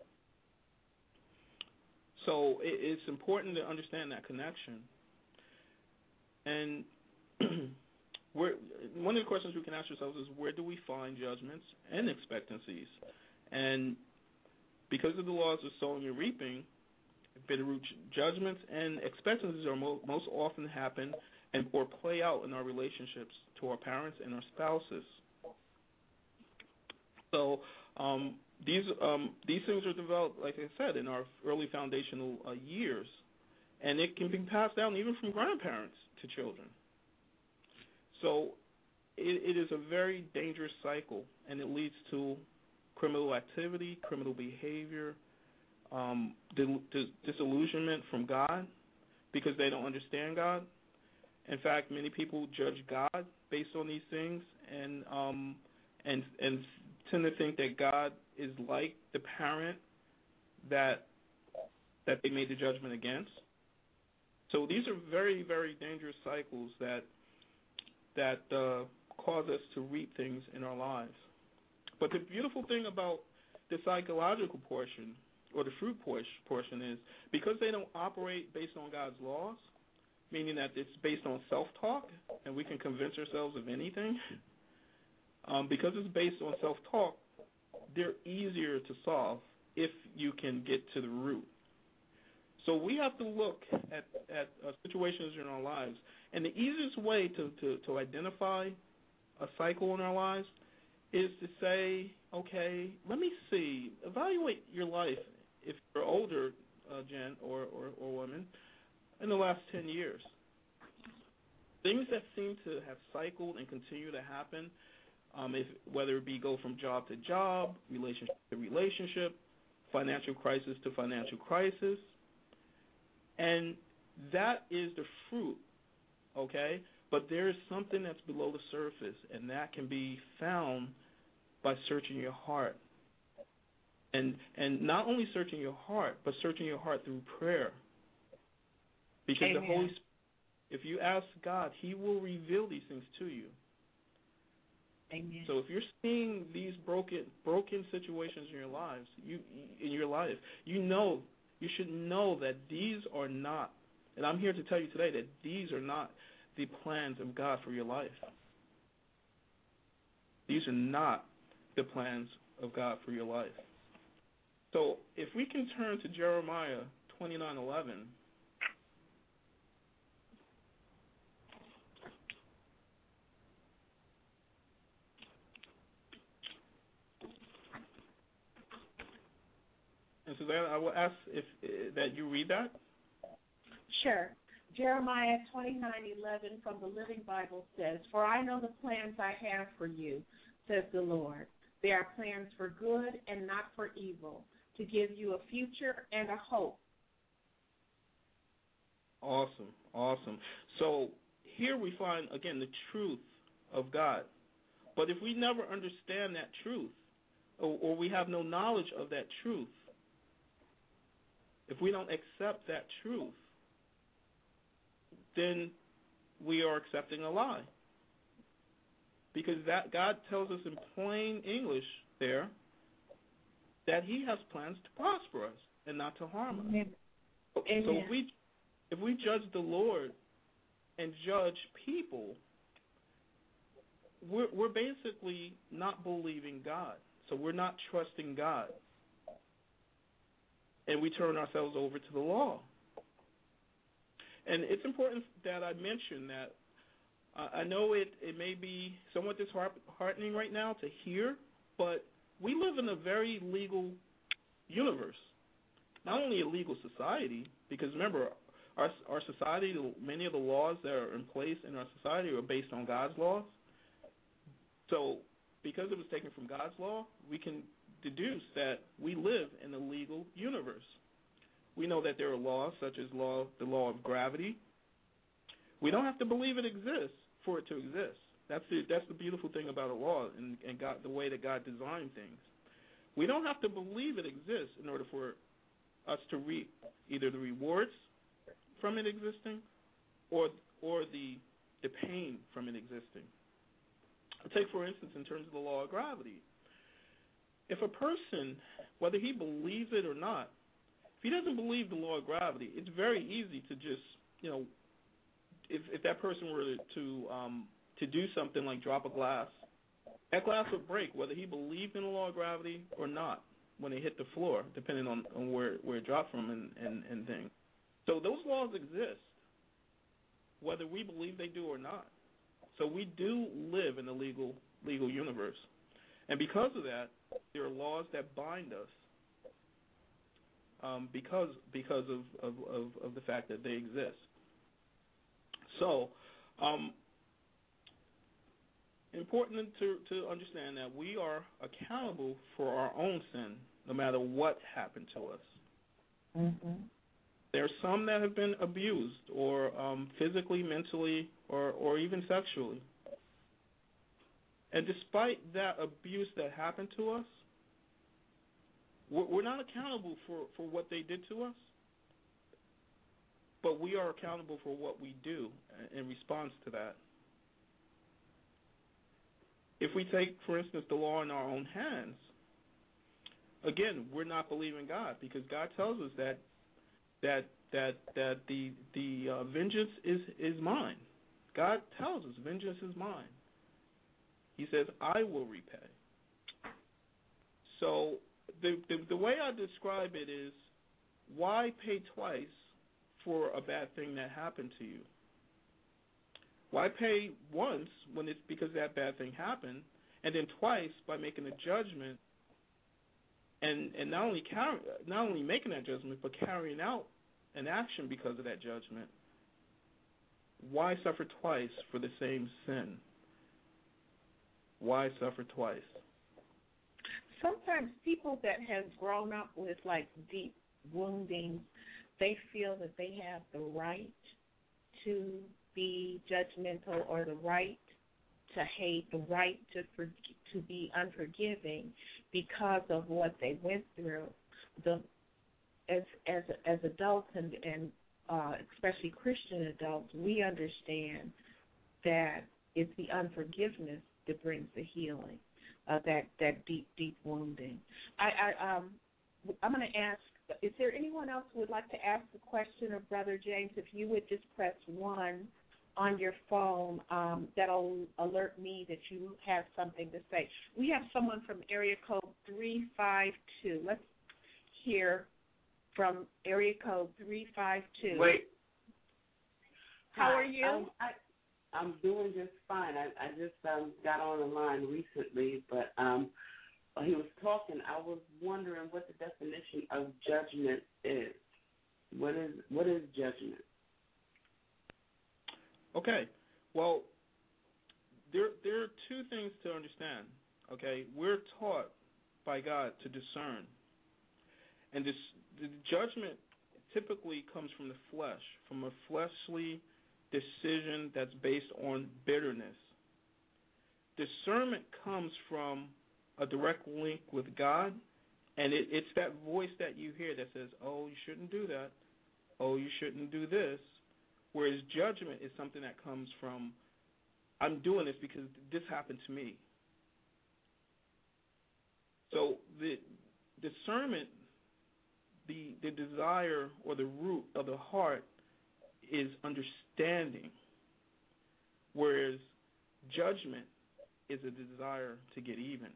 So it, it's important to understand that connection. And where, one of the questions we can ask ourselves is, where do we find judgments and expectancies? And because of the laws of sowing and reaping, bitter root judgments and expectancies are mo- most often happen and or play out in our relationships to our parents and our spouses. So um, these um, these things are developed, like I said, in our early foundational uh, years, and it can be passed down even from grandparents to children. So it, it is a very dangerous cycle, and it leads to criminal activity, criminal behavior, um, dis- disillusionment from God because they don't understand God. In fact, many people judge God based on these things and um, and and tend to think that God is like the parent that that they made the judgment against. So these are very, very dangerous cycles that that uh, cause us to reap things in our lives. But the beautiful thing about the psychological portion or the fruit portion is because they don't operate based on God's laws, meaning that it's based on self-talk and we can convince ourselves of anything, um, because it's based on self-talk, they're easier to solve if you can get to the root. So we have to look at, at uh, situations in our lives, and the easiest way to, to, to identify a cycle in our lives is to say, okay, let me see, evaluate your life if you're older, uh, Jen or, or, or woman, in the last ten years. Things that seem to have cycled and continue to happen, um, if, whether it be go from job to job, relationship to relationship, financial crisis to financial crisis, and that is the fruit, okay? But there is something that's below the surface, and that can be found by searching your heart. And and not only searching your heart, but searching your heart through prayer. Because Amen. the Holy Spirit, if you ask God, He will reveal these things to you. Amen. So if you're seeing these broken broken situations in your lives, you in your life, you know, you should know that these are not, and I'm here to tell you today that these are not the plans of God for your life. These are not the plans of God for your life. So if we can turn to Jeremiah twenty-nine eleven. And Susanna, I will ask if uh, that you read that. Sure. Jeremiah twenty-nine eleven from the Living Bible says, "For I know the plans I have for you, says the Lord. They are plans for good and not for evil, to give you a future and a hope." Awesome, awesome. So here we find, again, the truth of God. But if we never understand that truth, or, or we have no knowledge of that truth, if we don't accept that truth, then we are accepting a lie. Because that God tells us in plain English there that He has plans to prosper us and not to harm us. Amen. So if we if we judge the Lord and judge people, we're, we're basically not believing God. So we're not trusting God. And we turn ourselves over to the law. And it's important that I mention that uh, I know it, it may be somewhat disheartening right now to hear, but we live in a very legal universe. Not only a legal society, because remember, our our society, many of the laws that are in place in our society are based on God's laws. So because it was taken from God's law, we can deduce that we live in a legal universe. We know that there are laws such as law, the law of gravity. We don't have to believe it exists for it to exist. That's the that's the beautiful thing about a law and, and God, the way that God designed things. We don't have to believe it exists in order for us to reap either the rewards from it existing or or the the pain from it existing. Take, for instance, in terms of the law of gravity. If a person, whether he believes it or not, if he doesn't believe the law of gravity, it's very easy to just, you know, if if that person were to um, to do something like drop a glass, that glass would break whether he believed in the law of gravity or not when it hit the floor, depending on, on where, where it dropped from and, and, and things. So those laws exist, whether we believe they do or not. So we do live in a legal legal universe. And because of that, there are laws that bind us um, because because of, of, of, of the fact that they exist. So um, important to, to understand that we are accountable for our own sin, no matter what happened to us. Mm-hmm. There are some that have been abused, or um, physically, mentally, or, or even sexually. And despite that abuse that happened to us, we're, we're not accountable for, for what they did to us, but we are accountable for what we do in response to that. If we take, for instance, the law in our own hands, again, we're not believing God, because God tells us that that that that the the uh, vengeance is is mine. God tells us vengeance is mine. He says, I will repay. So the, the the way I describe it is, why pay twice for a bad thing that happened to you? Why pay once when it's because that bad thing happened, and then twice by making a judgment and and not only carry, not only making that judgment, but carrying out an action because of that judgment? Why suffer twice for the same sin? Why suffer twice? Sometimes people that have grown up with like deep wounding, they feel that they have the right to be judgmental, or the right to hate, the right to for, to be unforgiving because of what they went through. The as as as adults and and uh, especially Christian adults, we understand that it's the unforgiveness that brings the healing, uh, that that deep deep wounding. I, I um I'm going to ask. Is there anyone else who would like to ask a question of Brother James? If you would just press one on your phone, um, that'll alert me that you have something to say. We have someone from area code three five two. Let's hear from area code three five two. Wait. How Hi. are you? Um, I, I'm doing just fine. I, I just um, got on the line recently, but um, while he was talking, I was wondering what the definition of judgment is. What is what is judgment? Okay, well, there there are two things to understand. Okay, we're taught by God to discern, and this the judgment typically comes from the flesh, from a fleshly decision that's based on bitterness. Discernment comes from a direct link with God, and it, it's that voice that you hear that says, "Oh, you shouldn't do that. Oh, you shouldn't do this." Whereas judgment is something that comes from, I'm doing this because this happened to me. So the discernment, the the desire or the root of the heart is understanding, whereas judgment is a desire to get even.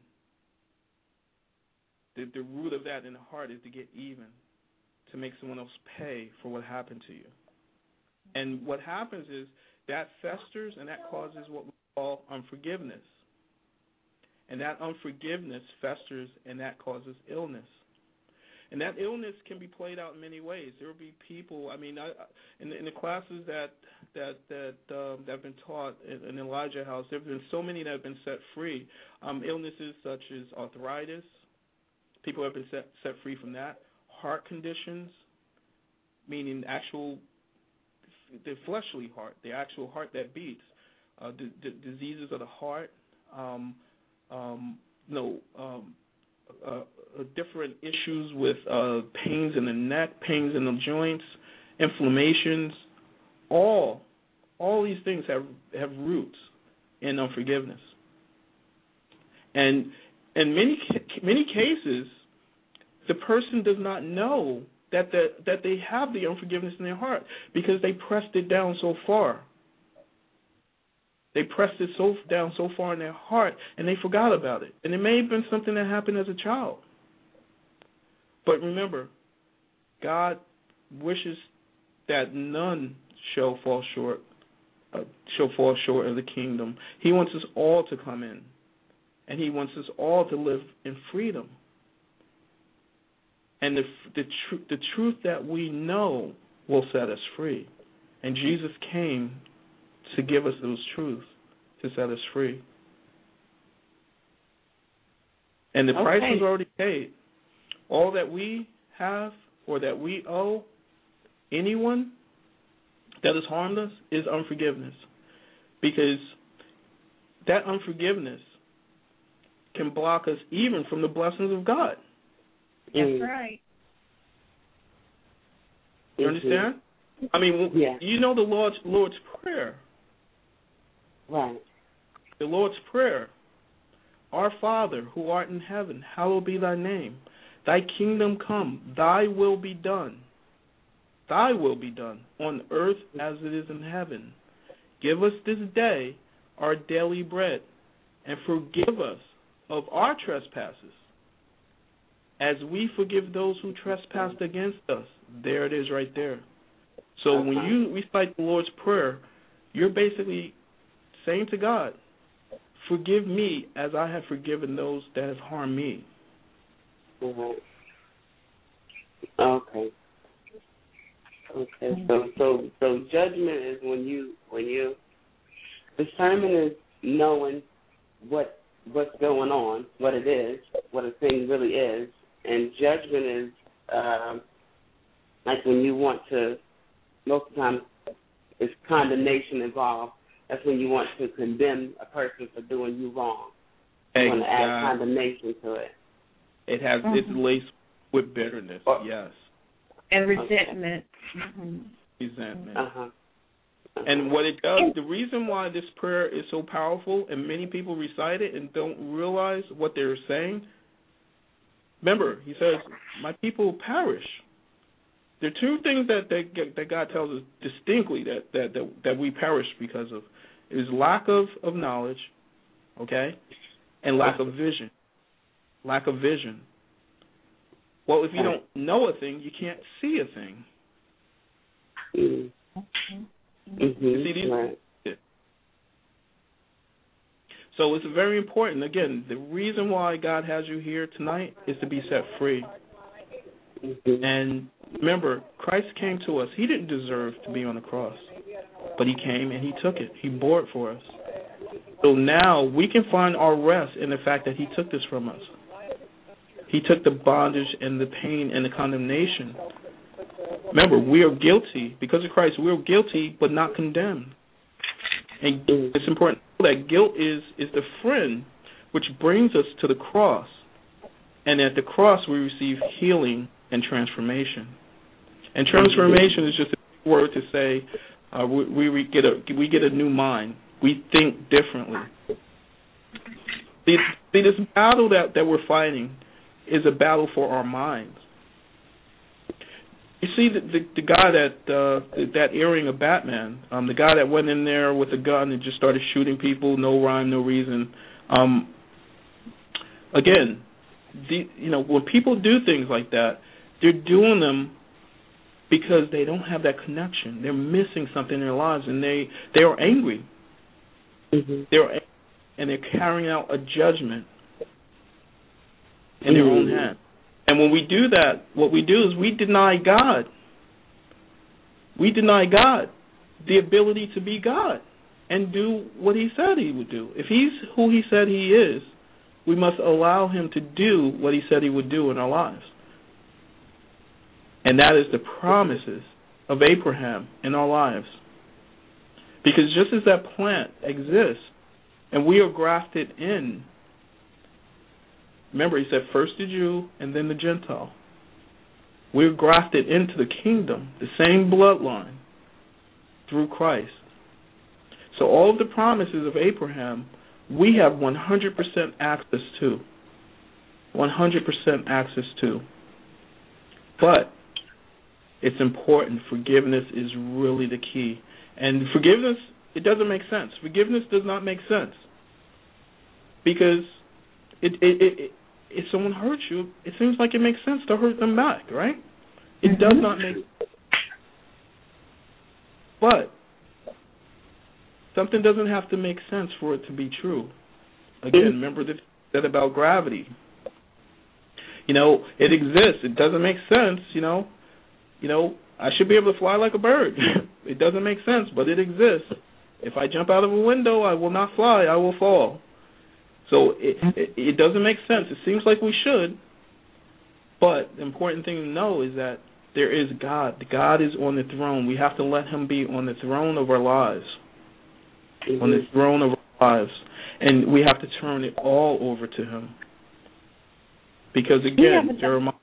The, the root of that in the heart is to get even, to make someone else pay for what happened to you. And what happens is that festers and that causes what we call unforgiveness. And that unforgiveness festers and that causes illness. And that illness can be played out in many ways. There will be people, I mean, I, in, the, in the classes that that that, um, that have been taught in, in Elijah House, there have been so many that have been set free. Um, illnesses such as arthritis, people have been set, set free from that. Heart conditions, meaning actual, the fleshly heart, the actual heart that beats, uh, d- d- diseases of the heart, um, um, no, um, uh, uh, different issues with uh, pains in the neck, pains in the joints, inflammations, all, all these things have have roots in unforgiveness. And in many many cases, the person does not know that the, that they have the unforgiveness in their heart because they pressed it down so far. They pressed it so down so far in their heart, and they forgot about it. And it may have been something that happened as a child. But remember, God wishes that none shall fall short, uh, shall fall short of the kingdom. He wants us all to come in, and He wants us all to live in freedom. And the the, tr- the truth that we know will set us free. And Jesus came to give us those truths, to set us free. And the okay. price was already paid. All that we have or that we owe anyone that has harmed us is unforgiveness. Because that unforgiveness can block us even from the blessings of God. That's right. You understand? I mean, yeah. You know the Lord's Lord's Prayer. Right. The Lord's Prayer. Our Father, who art in heaven, hallowed be thy name. Thy kingdom come, thy will be done. Thy will be done on earth as it is in heaven. Give us this day our daily bread, and forgive us of our trespasses, as we forgive those who trespass against us. There it is right there. So when you recite the Lord's Prayer, you're basically saying to God, forgive me as I have forgiven those that have harmed me. Mm-hmm. Okay. Okay. So so so judgment is when you when you discernment is knowing what what's going on, what it is, what a thing really is, and judgment is um, like when you want to. Most of the time, it's condemnation involved. That's when you want to condemn a person for doing you wrong. You exactly. want to add condemnation to it. It has mm-hmm. it's laced with bitterness. Oh. Yes. And resentment. Okay. Mm-hmm. Resentment. Uh-huh. Uh-huh. And what it does, the reason why this prayer is so powerful, and many people recite it and don't realize what they're saying. Remember, he says, "My people perish." There are two things that, that that God tells us distinctly that, that, that, that we perish because of. It is lack of, of knowledge, okay, and lack of vision. Lack of vision. Well, if you don't know a thing, you can't see a thing. Mm-hmm. You see these? Right. So it's very important. Again, the reason why God has you here tonight is to be set free. Mm-hmm. And remember, Christ came to us. He didn't deserve to be on the cross, but He came and He took it. He bore it for us. So now we can find our rest in the fact that He took this from us. He took the bondage and the pain and the condemnation. Remember, we are guilty. Because of Christ, we are guilty but not condemned. And it's important to know that guilt is, is the friend which brings us to the cross. And at the cross, we receive healing and transformation. And transformation is just a word to say uh, we, we get a we get a new mind. We think differently. See, see this battle that, that we're fighting is a battle for our minds. You see, the the, the guy that uh, that earring of Batman, um, the guy that went in there with a gun and just started shooting people, no rhyme, no reason. Um, again, the, you know, when people do things like that, they're doing them because they don't have that connection. They're missing something in their lives, and they, they are angry. Mm-hmm. They're and they're carrying out a judgment in their own hand. And when we do that, what we do is we deny God. We deny God the ability to be God and do what he said he would do. If he's who he said he is, we must allow him to do what he said he would do in our lives. And that is the promises of Abraham in our lives. Because just as that plant exists and we are grafted in, remember he said first the Jew and then the Gentile. We're grafted into the kingdom, the same bloodline, through Christ. So all of the promises of Abraham, we have one hundred percent access to. one hundred percent access to. But it's important. Forgiveness is really the key. And forgiveness, it doesn't make sense. Forgiveness does not make sense. Because it, it, it, it, if someone hurts you, it seems like it makes sense to hurt them back, right? It does not make sense. But something doesn't have to make sense for it to be true. Again, remember that that about gravity. You know, it exists. It doesn't make sense, you know. You know, I should be able to fly like a bird. It doesn't make sense, but it exists. If I jump out of a window, I will not fly. I will fall. So it, it, it doesn't make sense. It seems like we should. But the important thing to know is that there is God. God is on the throne. We have to let him be on the throne of our lives. Mm-hmm. On the throne of our lives. And we have to turn it all over to him. Because, again, Jeremiah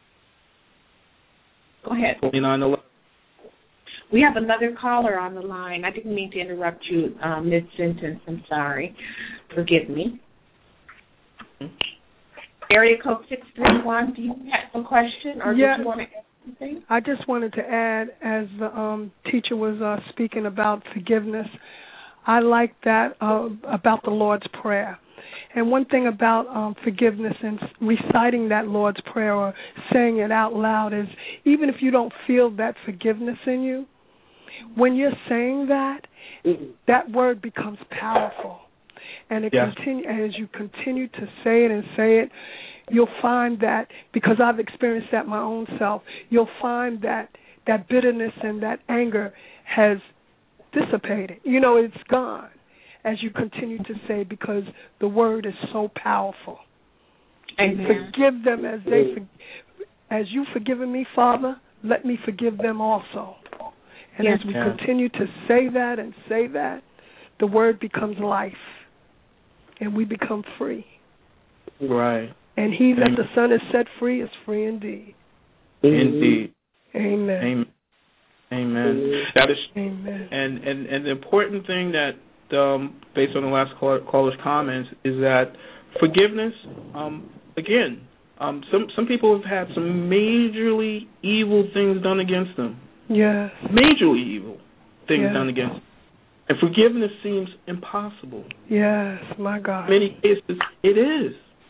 Go ahead. twenty-nine eleven. We have another caller on the line. I didn't mean to interrupt you um, mid-sentence. I'm sorry. Forgive me. Mm-hmm. Area code six three one, do you have a question or yeah, did you want to add something? I just wanted to add, as the um, teacher was uh, speaking about forgiveness, I like that uh, about the Lord's Prayer. And one thing about um, forgiveness and reciting that Lord's Prayer or saying it out loud is even if you don't feel that forgiveness in you, when you're saying that, that word becomes powerful. And it yes. continue, as you continue to say it and say it, you'll find that, because I've experienced that my own self, you'll find that that bitterness and that anger has dissipated. You know, it's gone as you continue to say, because the word is so powerful. Amen. Forgive them as they, as you've forgiven me, Father, let me forgive them also. And yes. as we yeah. continue to say that and say that, the word becomes life, and we become free. Right. And he that Amen. the Son is set free is free indeed. Indeed. Amen. Amen. Amen. That is, Amen. And, and, and the important thing that, um, based on the last caller, caller's comments, is that forgiveness, um, again, um, some, some people have had some majorly evil things done against them. Yes. Majorly evil things yes. done against them. And forgiveness seems impossible. Yes, my God. In many cases, it is.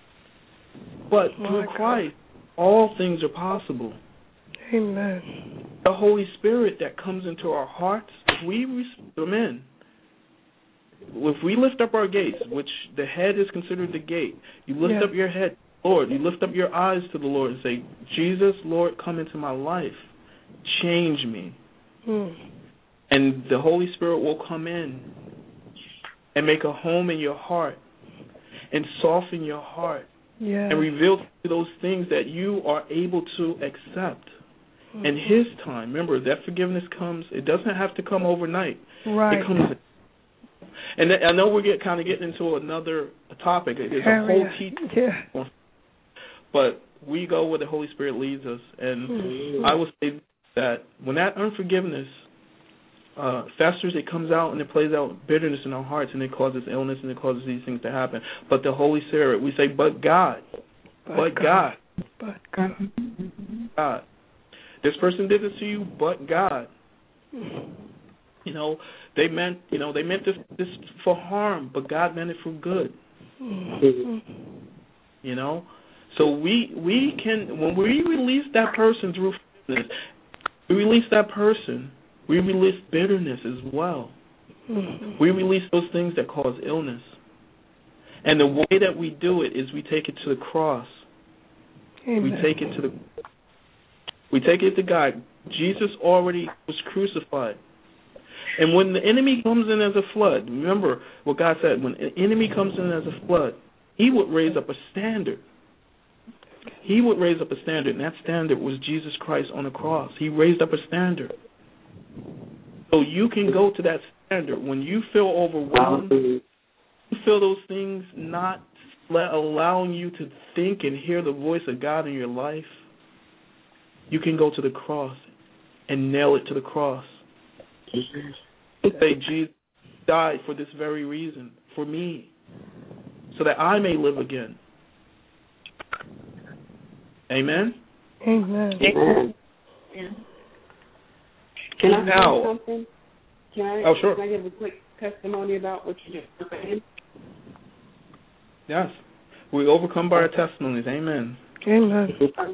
But my through God. Christ, all things are possible. Amen. The Holy Spirit that comes into our hearts, if we receive Him in, if we lift up our gates, which the head is considered the gate, you lift yes. up your head, Lord, you lift up your eyes to the Lord and say, Jesus, Lord, come into my life. Change me. Mm. And the Holy Spirit will come in and make a home in your heart and soften your heart yes. and reveal those things that you are able to accept. Mm-hmm. In His time, remember, that forgiveness comes, it doesn't have to come overnight. Right. It comes. And I know we're get, kind of getting into another topic. There's a whole teaching. Yeah. But we go where the Holy Spirit leads us. And mm-hmm. I will say that when that unforgiveness uh, festers, it comes out and it plays out bitterness in our hearts, and it causes illness, and it causes these things to happen. But the Holy Spirit, we say, but God, but, but God, God, but God. God. This person did this to you, but God. You know, they meant, you know, they meant this, this for harm, but God meant it for good. Mm-hmm. You know? So we we can, when we release that person through forgiveness, we release that person, we release bitterness as well. Mm-hmm. We release those things that cause illness. And the way that we do it is we take it to the cross. Amen. We take it to the we take it to God. Jesus already was crucified. And when the enemy comes in as a flood, remember what God said, when an enemy comes in as a flood, he would raise up a standard. He would raise up a standard, and that standard was Jesus Christ on the cross. He raised up a standard. So you can go to that standard when you feel overwhelmed, you feel those things not allowing you to think and hear the voice of God in your life. You can go to the cross and nail it to the cross. Say, Jesus died for this very reason, for me, so that I may live again. Amen? Amen. Amen. Can I now, say something? Can I, oh, sure. Can I give a quick testimony about what you just said? Yes. We overcome by our testimonies. Amen. Amen.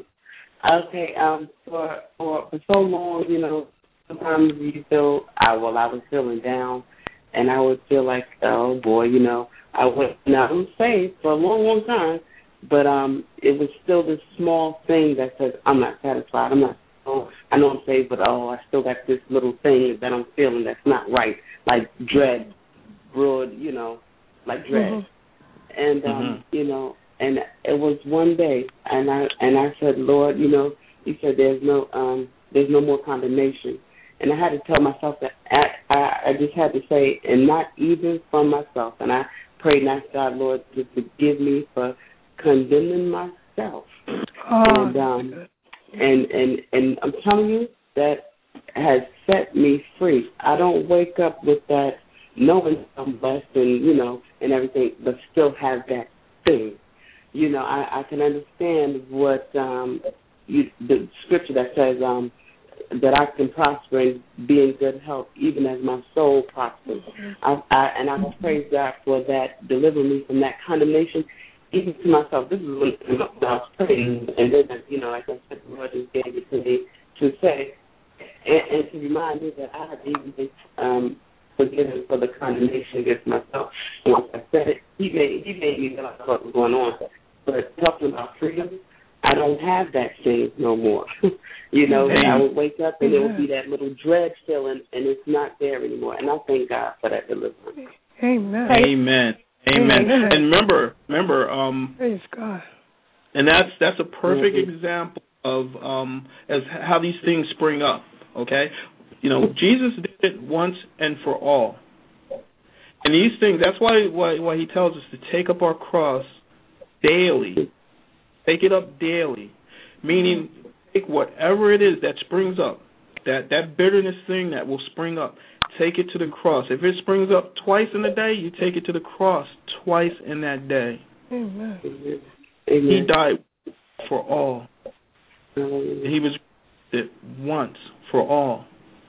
Okay, um, for, for for so long, you know, sometimes you feel, I, well, I was feeling down, and I would feel like, oh, boy, you know, I was not saved for a long, long time, but um, it was still this small thing that says, I'm not satisfied, I'm not, oh, I know I'm saved, but, oh, I still got this little thing that I'm feeling that's not right, like dread, broad, you know, like dread. Mm-hmm. And, um, mm-hmm. you know, and it was one day, and I and I said, Lord, you know, you said there's no um, there's no more condemnation. And I had to tell myself that I, I, I just had to say, and not even from myself. And I prayed and asked God, Lord, to forgive me for condemning myself. Oh, and, um, and and and I'm telling you, that has set me free. I don't wake up with that knowing I'm blessed and, you know, and everything, but still have that thing. You know, I, I can understand what um, you, the scripture that says um, that I can prosper and be in good health, even as my soul prospers. I, I, and I praise God for that, delivering me from that condemnation, even to myself. This is when I was praying, and then, you know, like I said, the Lord just gave it to me to say, and, and to remind me that I have even been um, forgiven for the condemnation against myself. And once I said it, he made, he made me realize what was going on. But talking about freedom, I don't have that thing no more. you know, Amen. I would wake up and Amen. It would be that little dread feeling, and it's not there anymore. And I thank God for that deliverance. Amen. Amen. Amen. Amen. And remember, remember, um, praise God. And that's that's a perfect mm-hmm. example of um, as how these things spring up. Okay, you know, Jesus did it once and for all. And these things, that's why why, why he tells us to take up our cross daily. Take it up daily, meaning take whatever it is that springs up, that, that bitterness thing that will spring up, take it to the cross. If it springs up twice in a day, you take it to the cross twice in that day. Amen. He died for all. He was once for all.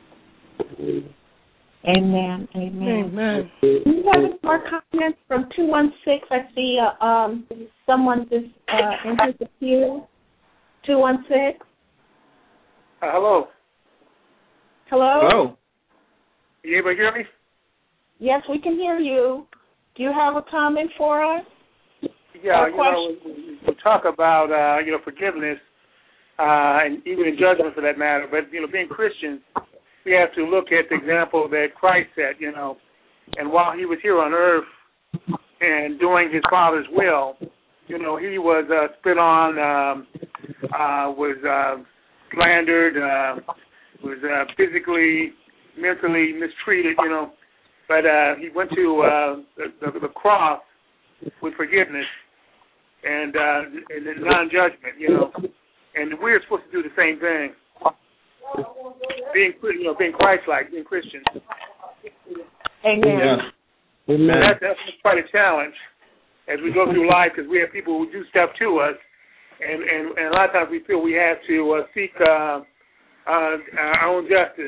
Amen. Amen. Amen. Do you have any more comments from two one six? I see uh, um, someone just uh, entered the queue. two one six. Uh, hello. Hello? Hello. You able to hear me? Yes, we can hear you. Do you have a comment for us? Yeah, you know, we, we talk about, uh, you know, forgiveness, uh, and even in judgment for that matter, but, you know, being Christians, we have to look at the example that Christ set, you know, and while he was here on earth and doing his Father's will, you know, he was uh, spit on, um, uh, was uh, slandered, uh, was uh, physically, mentally mistreated, you know, but uh, he went to uh, the, the, the cross with forgiveness and, uh, and non-judgment, you know, and we're supposed to do the same thing. Being, you know, being Christ-like, being Christians. Amen. Yeah. Amen. And that, that's quite a challenge as we go through life because we have people who do stuff to us, and, and, and a lot of times we feel we have to uh, seek uh, uh, our own justice.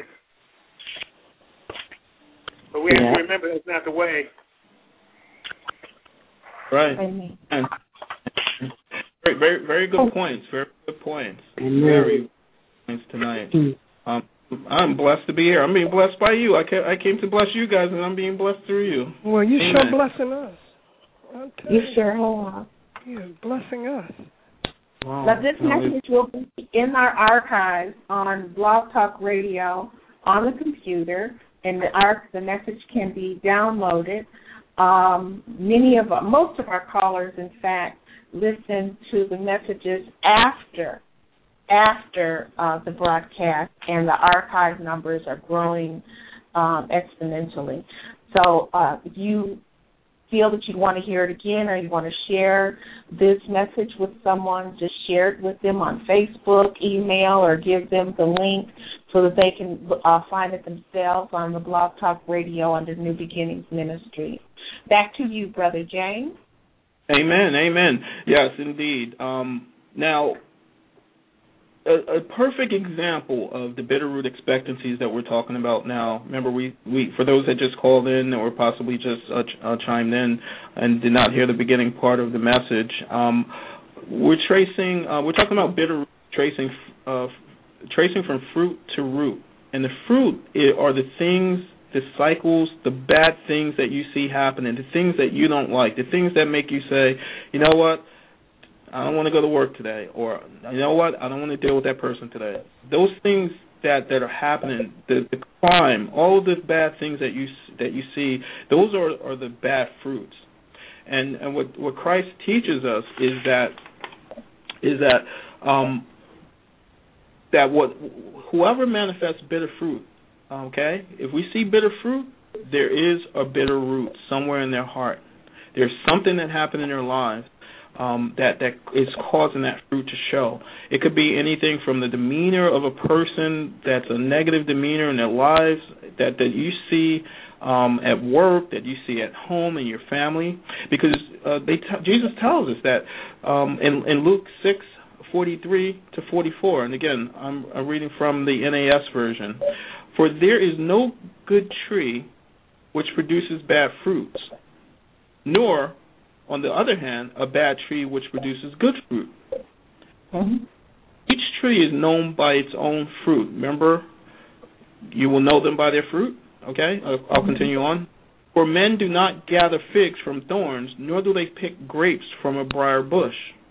But we have yeah. to remember that's not the way. Right. Amen. And very, very, very good points. Very good points. Amen. Very good points tonight. Um, I'm blessed to be here. I'm being blessed by you. I came, I came to bless you guys, and I'm being blessed through you. Well, you Amen. sure blessing us. I'll tell You you. sure are. You're blessing us. Wow. Now, this Well, message will be in our archives on Blog Talk Radio on the computer, and the, our, the message can be downloaded. Um, many of most of our callers, in fact, listen to the messages after after uh, the broadcast, and the archive numbers are growing um, exponentially. So uh, if you feel that you want to hear it again or you want to share this message with someone, just share it with them on Facebook, email, or give them the link so that they can uh, find it themselves on the Blog Talk Radio under New Beginnings Ministry. Back to you, Brother James. Amen, amen. Yes, indeed. Um, now, a, a perfect example of the bitter root expectancies that we're talking about now. Remember, we, we for those that just called in or possibly just uh, ch- uh, chimed in and did not hear the beginning part of the message, um, we're tracing. Uh, we're talking about bitter root tracing, uh, tracing from fruit to root, and the fruit are the things, the cycles, the bad things that you see happening, the things that you don't like, the things that make you say, you know what, I don't want to go to work today, or you know what, I don't want to deal with that person today. Those things that, that are happening, the, the crime, all of the bad things that you that you see, those are, are the bad fruits. And and what, what Christ teaches us is that is that um, that what whoever manifests bitter fruit, okay, if we see bitter fruit, there is a bitter root somewhere in their heart. There's something that happened in their lives um, that, that is causing that fruit to show. It could be anything from the demeanor of a person that's a negative demeanor in their lives that, that you see um, at work, that you see at home in your family. Because uh, they t- Jesus tells us that um, in, in Luke six forty-three to forty-four, and again, I'm, I'm reading from the N A S version, for there is no good tree which produces bad fruits, nor, on the other hand, a bad tree which produces good fruit. Mm-hmm. Each tree is known by its own fruit. Remember, you will know them by their fruit. Okay, I'll, I'll continue on. For men do not gather figs from thorns, nor do they pick grapes from a briar bush.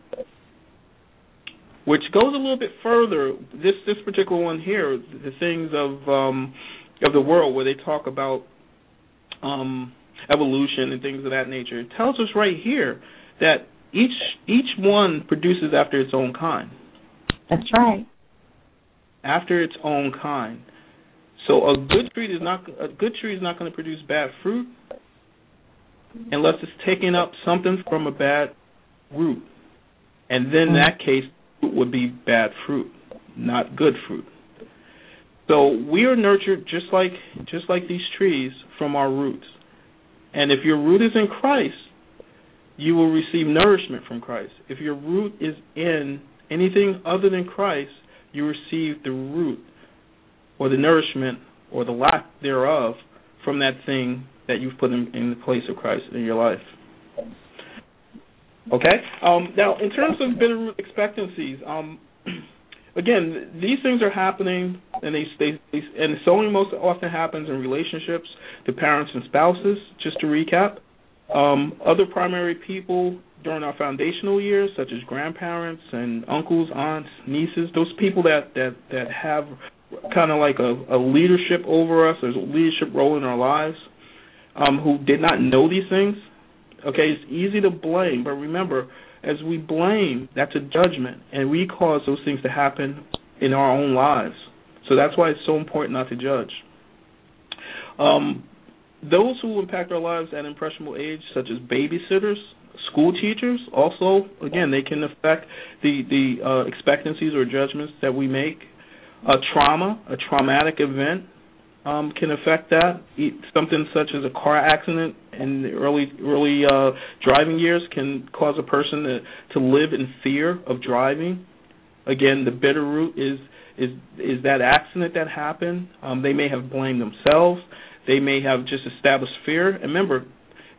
Which goes a little bit further. This this particular one here, the things of um, of the world, where they talk about um, evolution and things of that nature, it tells us right here that each each one produces after its own kind. That's right. After its own kind. So a good tree is not a good tree is not going to produce bad fruit unless it's taking up something from a bad root, and then in that case, would be bad fruit, not good fruit. So we are nurtured just like just like these trees from our roots. And if your root is in Christ, you will receive nourishment from Christ. If your root is in anything other than Christ, you receive the root or the nourishment or the lack thereof from that thing that you've put in, in the place of Christ in your life. Okay. Um, now, in terms of bitter root expectancies, um, again, these things are happening, and they, they, they and sowing most often happens in relationships to parents and spouses. Just to recap, um, other primary people during our foundational years, such as grandparents and uncles, aunts, nieces, those people that that that have kind of like a, a leadership over us, there's a leadership role in our lives, um, who did not know these things. Okay, it's easy to blame, but remember, as we blame, that's a judgment, and we cause those things to happen in our own lives. So that's why it's so important not to judge. Um, those who impact our lives at impressionable age, such as babysitters, school teachers, also, again, they can affect the, the uh, expectancies or judgments that we make. A trauma, a traumatic event, Um, can affect that. Something such as a car accident in the early early uh, driving years can cause a person to, to live in fear of driving. Again, the bitter root is is is that accident that happened. Um, they may have blamed themselves. They may have just established fear. And remember,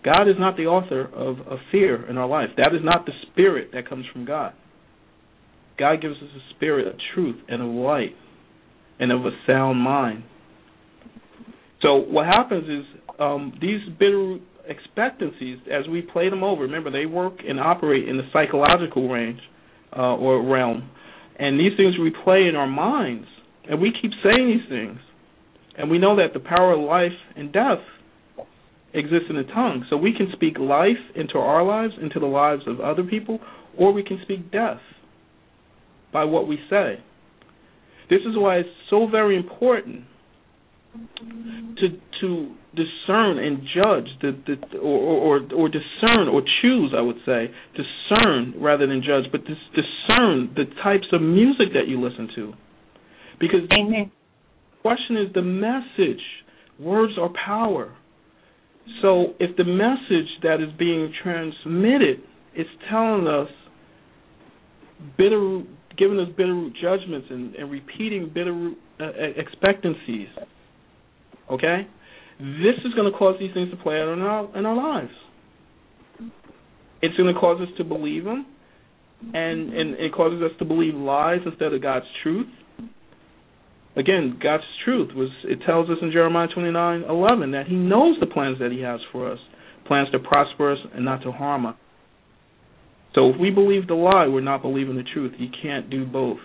God is not the author of, of fear in our life. That is not the spirit that comes from God. God gives us a spirit of truth and of light and of a sound mind. So what happens is um, these bitter expectancies, as we play them over, remember they work and operate in the psychological range uh, or realm. And these things we play in our minds, and we keep saying these things. And we know that the power of life and death exists in the tongue. So we can speak life into our lives, into the lives of other people, or we can speak death by what we say. This is why it's so very important to to discern and judge, the, the, or, or, or discern or choose, I would say, discern rather than judge, but dis, discern the types of music that you listen to. Because Amen. The question is the message. Words are power. So if the message that is being transmitted is telling us bitter, giving us bitter judgments and, and repeating bitter uh, expectancies, okay, this is going to cause these things to play out in our, in our lives. It's going to cause us to believe them, and, and it causes us to believe lies instead of God's truth. Again, God's truth was, it tells us in Jeremiah twenty-nine eleven that he knows the plans that he has for us, plans to prosper us and not to harm us. So if we believe the lie, we're not believing the truth. You can't do both.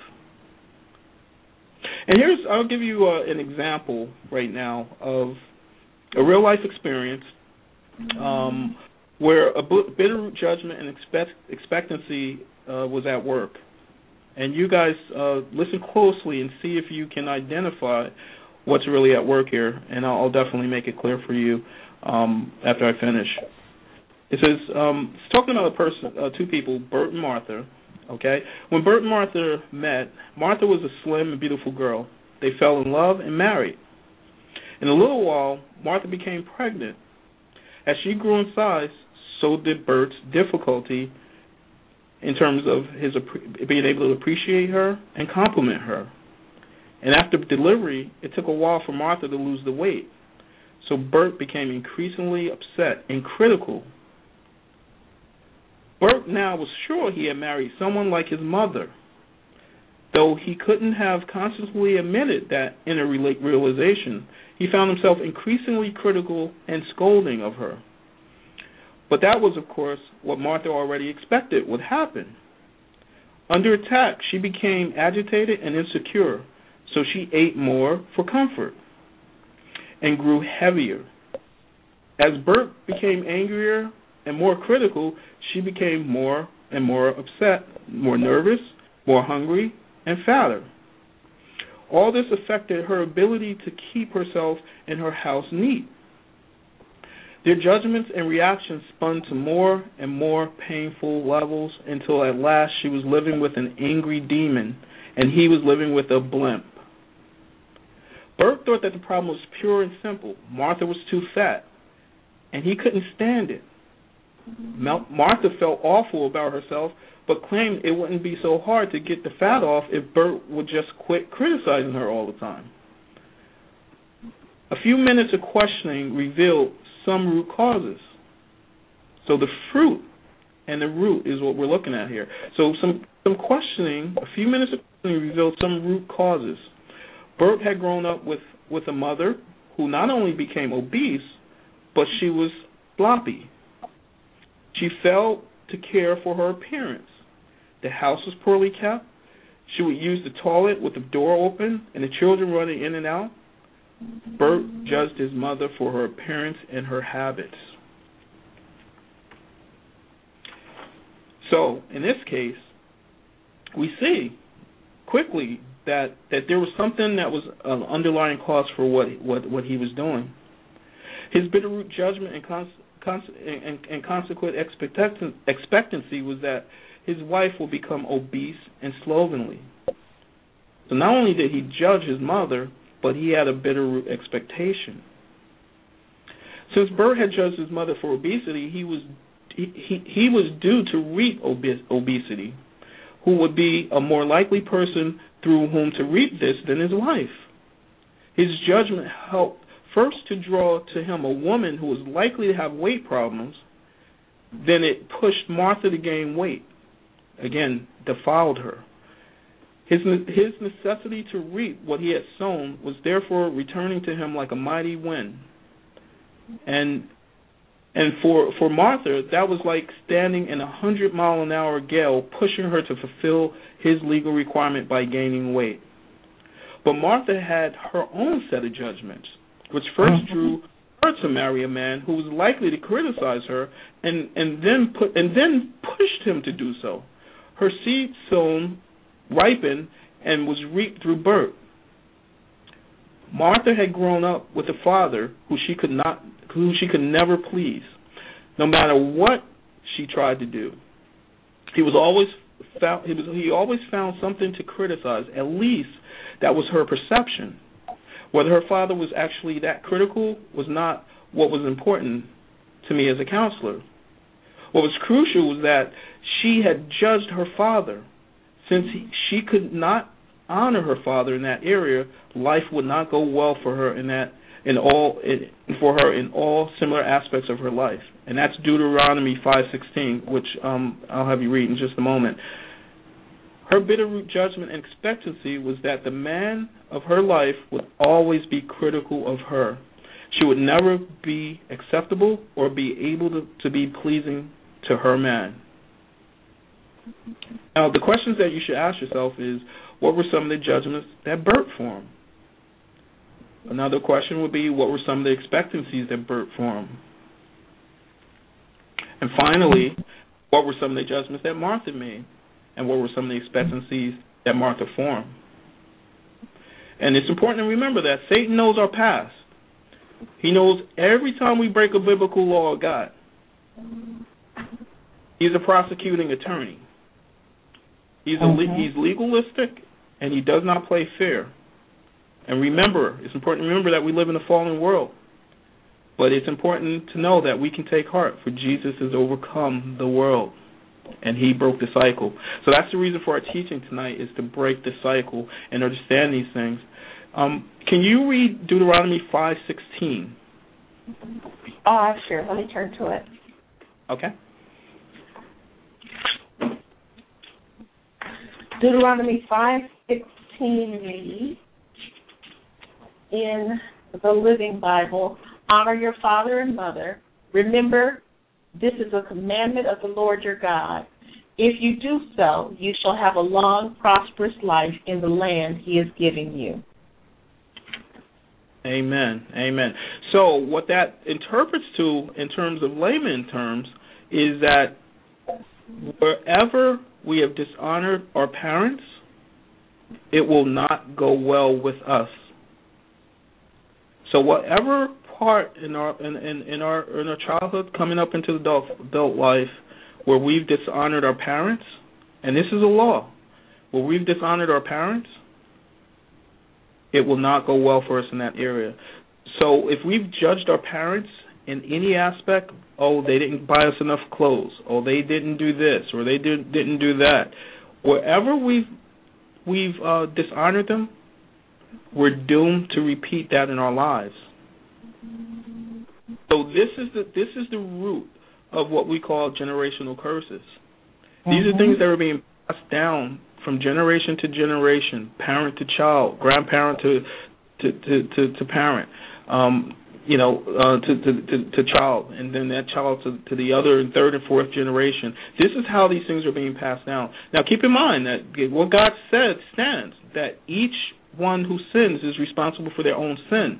And here's, I'll give you uh, an example right now of a real life experience um, where a bitter judgment and expect, expectancy uh, was at work. And you guys uh, listen closely and see if you can identify what's really at work here, and I'll, I'll definitely make it clear for you um, after I finish. It says, um, it's talking about a person, uh, two people, Bert and Martha. Okay, when Bert and Martha met, Martha was a slim and beautiful girl. They fell in love and married. In a little while, Martha became pregnant. As she grew in size, so did Bert's difficulty in terms of his being able to appreciate her and compliment her. And after delivery, it took a while for Martha to lose the weight. So Bert became increasingly upset and critical. Bert now was sure he had married someone like his mother, though he couldn't have consciously admitted that inner realization. He found himself increasingly critical and scolding of her. But that was, of course, what Martha already expected would happen. Under attack, she became agitated and insecure, so she ate more for comfort and grew heavier. As Bert became angrier and more critical, she became more and more upset, more nervous, more hungry, and fatter. All this affected her ability to keep herself and her house neat. Their judgments and reactions spun to more and more painful levels until at last she was living with an angry demon and he was living with a blimp. Bert thought that the problem was pure and simple. Martha was too fat, and he couldn't stand it. Martha felt awful about herself, but claimed it wouldn't be so hard to get the fat off if Bert would just quit criticizing her all the time. A few minutes of questioning revealed some root causes. So the fruit and the root is what we're looking at here. So some, some questioning, a few minutes of questioning revealed some root causes. Bert had grown up with, with a mother who not only became obese, but she was sloppy. She failed to care for her appearance. The house was poorly kept. She would use the toilet with the door open and the children running in and out. Bert judged his mother for her appearance and her habits. So, in this case, we see quickly that, that there was something that was an underlying cause for what, what, what he was doing. His bitter root judgment and, cons- cons- and, and consequent expectant- expectancy was that his wife will become obese and slovenly. So not only did he judge his mother, but he had a bitter root expectation. Since Bert had judged his mother for obesity, he was he, he, he was due to reap obes- obesity, who would be a more likely person through whom to reap this than his wife. His judgment helped first to draw to him a woman who was likely to have weight problems, then it pushed Martha to gain weight. Again, defiled her. His, his necessity to reap what he had sown was therefore returning to him like a mighty wind. And and for, for Martha, that was like standing in a hundred mile an hour gale, pushing her to fulfill his legal requirement by gaining weight. But Martha had her own set of judgments, which first drew her to marry a man who was likely to criticize her, and, and then put and then pushed him to do so. Her seed sown ripened and was reaped through birth. Martha had grown up with a father who she could not, who she could never please, no matter what she tried to do. He was always found, he was he always found something to criticize. At least that was her perception. Whether her father was actually that critical was not what was important to me as a counselor. What was crucial was that she had judged her father. Since he, she could not honor her father in that area, life would not go well for her in that in all in, for her in all similar aspects of her life. And that's Deuteronomy five sixteen, which um, I'll have you read in just a moment. Her bitter judgment and expectancy was that the man of her life would always be critical of her. She would never be acceptable or be able to, to be pleasing to her man. Now, the questions that you should ask yourself is, what were some of the judgments that Bert formed? Another question would be, what were some of the expectancies that Bert formed? And finally, what were some of the judgments that Martha made? And what were some of the expectancies that Martha formed? And it's important to remember that Satan knows our past. He knows every time we break a biblical law of God. He's a prosecuting attorney. He's a le- he's legalistic, and he does not play fair. And remember, it's important to remember that we live in a fallen world. But it's important to know that we can take heart, for Jesus has overcome the world, and he broke the cycle. So that's the reason for our teaching tonight, is to break the cycle and understand these things. Um, can you read Deuteronomy five sixteen? Oh, sure. Let me turn to it. Okay. Deuteronomy five sixteen reads, in the Living Bible, honor your father and mother. Remember, this is a commandment of the Lord your God. If you do so, you shall have a long, prosperous life in the land he is giving you. Amen. Amen. So what that interprets to in terms of layman terms is that wherever we have dishonored our parents, it will not go well with us. So whatever part in our in, in, in our in our childhood coming up into adult adult life where we've dishonored our parents, and this is a law, where we've dishonored our parents, it will not go well for us in that area. So if we've judged our parents in any aspect, oh, they didn't buy us enough clothes, or they didn't do this, or they did, didn't do that, wherever we've we've uh, dishonored them, we're doomed to repeat that in our lives. So this is the this is the root of what we call generational curses. Mm-hmm. These are things that are being passed down from generation to generation, parent to child, grandparent to to to, to, to parent, um, you know, uh, to, to, to to child, and then that child to, to the other and third and fourth generation. This is how these things are being passed down. Now, keep in mind that what God said stands, that each one who sins is responsible for their own sin.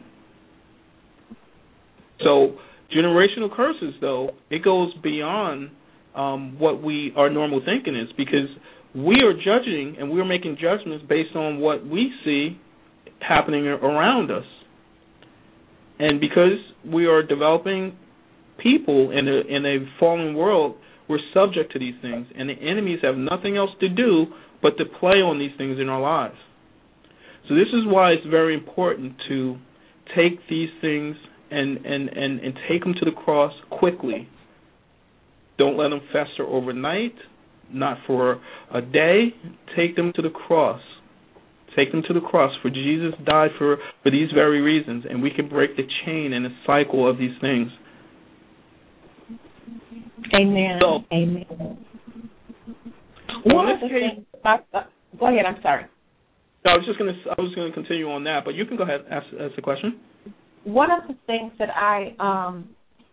So generational curses, though, it goes beyond um, what we our normal thinking is, because we are judging and we're making judgments based on what we see happening around us. And because we are developing people in a, in a fallen world, we're subject to these things. And the enemies have nothing else to do but to play on these things in our lives. So this is why it's very important to take these things and, and, and, and take them to the cross quickly. Don't let them fester overnight. Not for a day. Take them to the cross Take them to the cross, for Jesus died for, for these very reasons, and we can break the chain and the cycle of these things. Amen. So, Amen. One of the case, things, uh, uh, go ahead. I'm sorry. I was just going to. I was going to continue on that, but you can go ahead and ask, ask the question. One of the things that I um,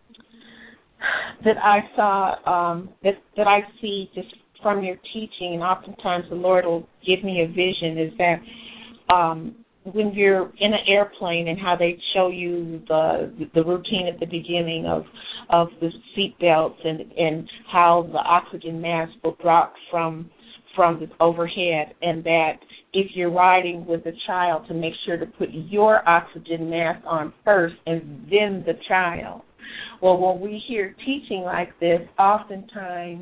that I saw um, that that I see just from your teaching, and oftentimes the Lord will give me a vision, is that um, when you're in an airplane and how they show you the the routine at the beginning of of the seat belts and and how the oxygen mask will drop from from the overhead, and that if you're riding with a child, to make sure to put your oxygen mask on first and then the child. Well, when we hear teaching like this, oftentimes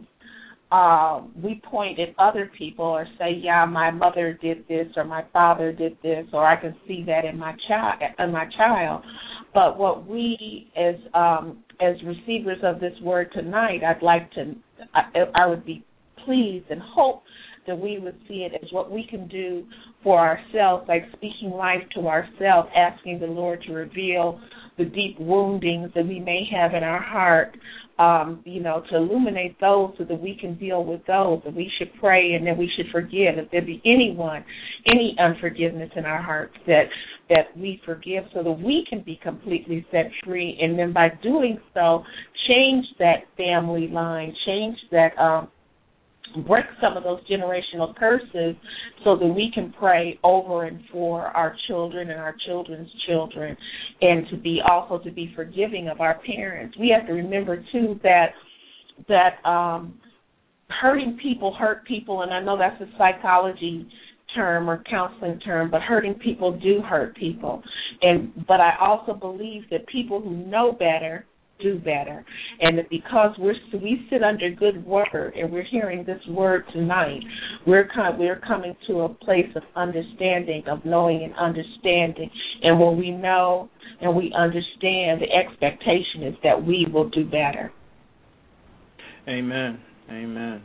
Uh, we point at other people or say, yeah, my mother did this or my father did this, or I can see that in my child. In my child. But what we, as um, as receivers of this word tonight, I'd like to, I, I would be pleased and hope that we would see it as what we can do for ourselves, like speaking life to ourselves, asking the Lord to reveal the deep woundings that we may have in our heart, um, you know, to illuminate those so that we can deal with those, that we should pray and that we should forgive. If there be anyone, any unforgiveness in our hearts, that that we forgive so that we can be completely set free, and then by doing so, change that family line, change that um break some of those generational curses so that we can pray over and for our children and our children's children, and to be also to be forgiving of our parents. We have to remember, too, that that um, hurting people hurt people, and I know that's a psychology term or counseling term, but hurting people do hurt people. And but I also believe that people who know better do better, and that because we're we sit under good word and we're hearing this word tonight, we're com- we're coming to a place of understanding, of knowing and understanding. And when we know and we understand, the expectation is that we will do better. Amen. Amen.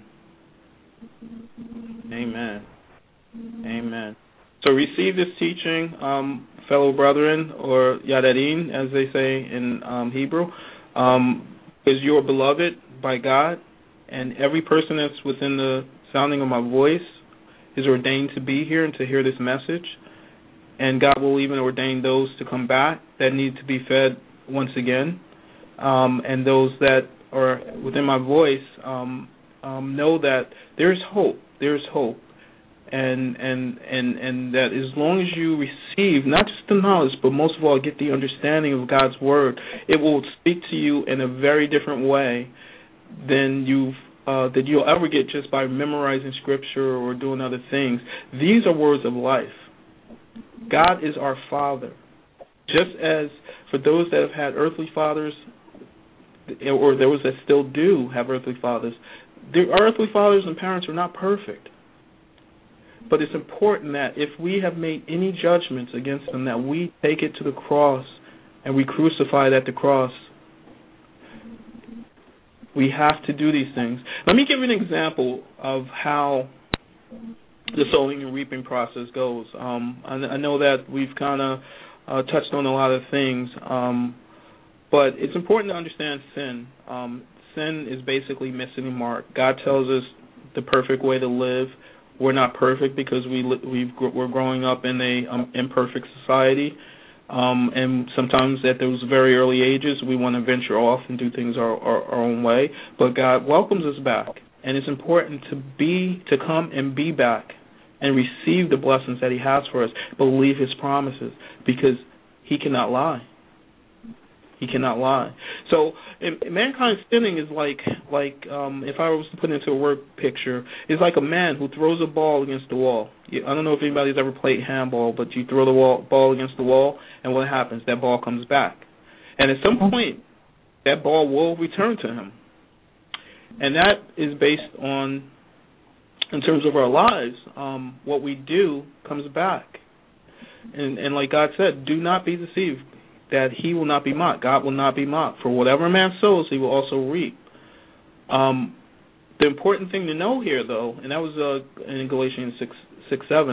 Amen. Amen. So receive this teaching, um, fellow brethren, or Yadarin, as they say in um, Hebrew. Um, is you are beloved by God, and every person that's within the sounding of my voice is ordained to be here and to hear this message. And God will even ordain those to come back that need to be fed once again. Um, and those that are within my voice um, um, know that there's hope. There's hope. And, and and and that as long as you receive not just the knowledge, but most of all get the understanding of God's word, it will speak to you in a very different way than you've uh, that you'll ever get just by memorizing scripture or doing other things. These are words of life. God is our Father. Just as for those that have had earthly fathers, or those that still do have earthly fathers, their earthly fathers and parents are not perfect. But it's important that if we have made any judgments against them, that we take it to the cross and we crucify it at the cross. We have to do these things. Let me give you an example of how the sowing and reaping process goes. Um, I, I know that we've kind of uh, touched on a lot of things, um, but it's important to understand sin. Um, sin is basically missing the mark. God tells us the perfect way to live. We're not perfect because we we've, we're growing up in a um, imperfect society, um, and sometimes at those very early ages we want to venture off and do things our, our, our own way. But God welcomes us back, and it's important to be to come and be back and receive the blessings that He has for us, believe His promises, because He cannot lie. He cannot lie. So in, in mankind sinning is like, like um, if I was to put it into a word picture, it's like a man who throws a ball against the wall. You, I don't know if anybody's ever played handball, but you throw the wall, ball against the wall, and what happens? That ball comes back. And at some point, that ball will return to him. And that is based on, in terms of our lives, um, what we do comes back. And, and like God said, do not be deceived, that He will not be mocked. God will not be mocked. For whatever a man sows, he will also reap. Um, the important thing to know here, though, and that was uh, in Galatians six, six, seven,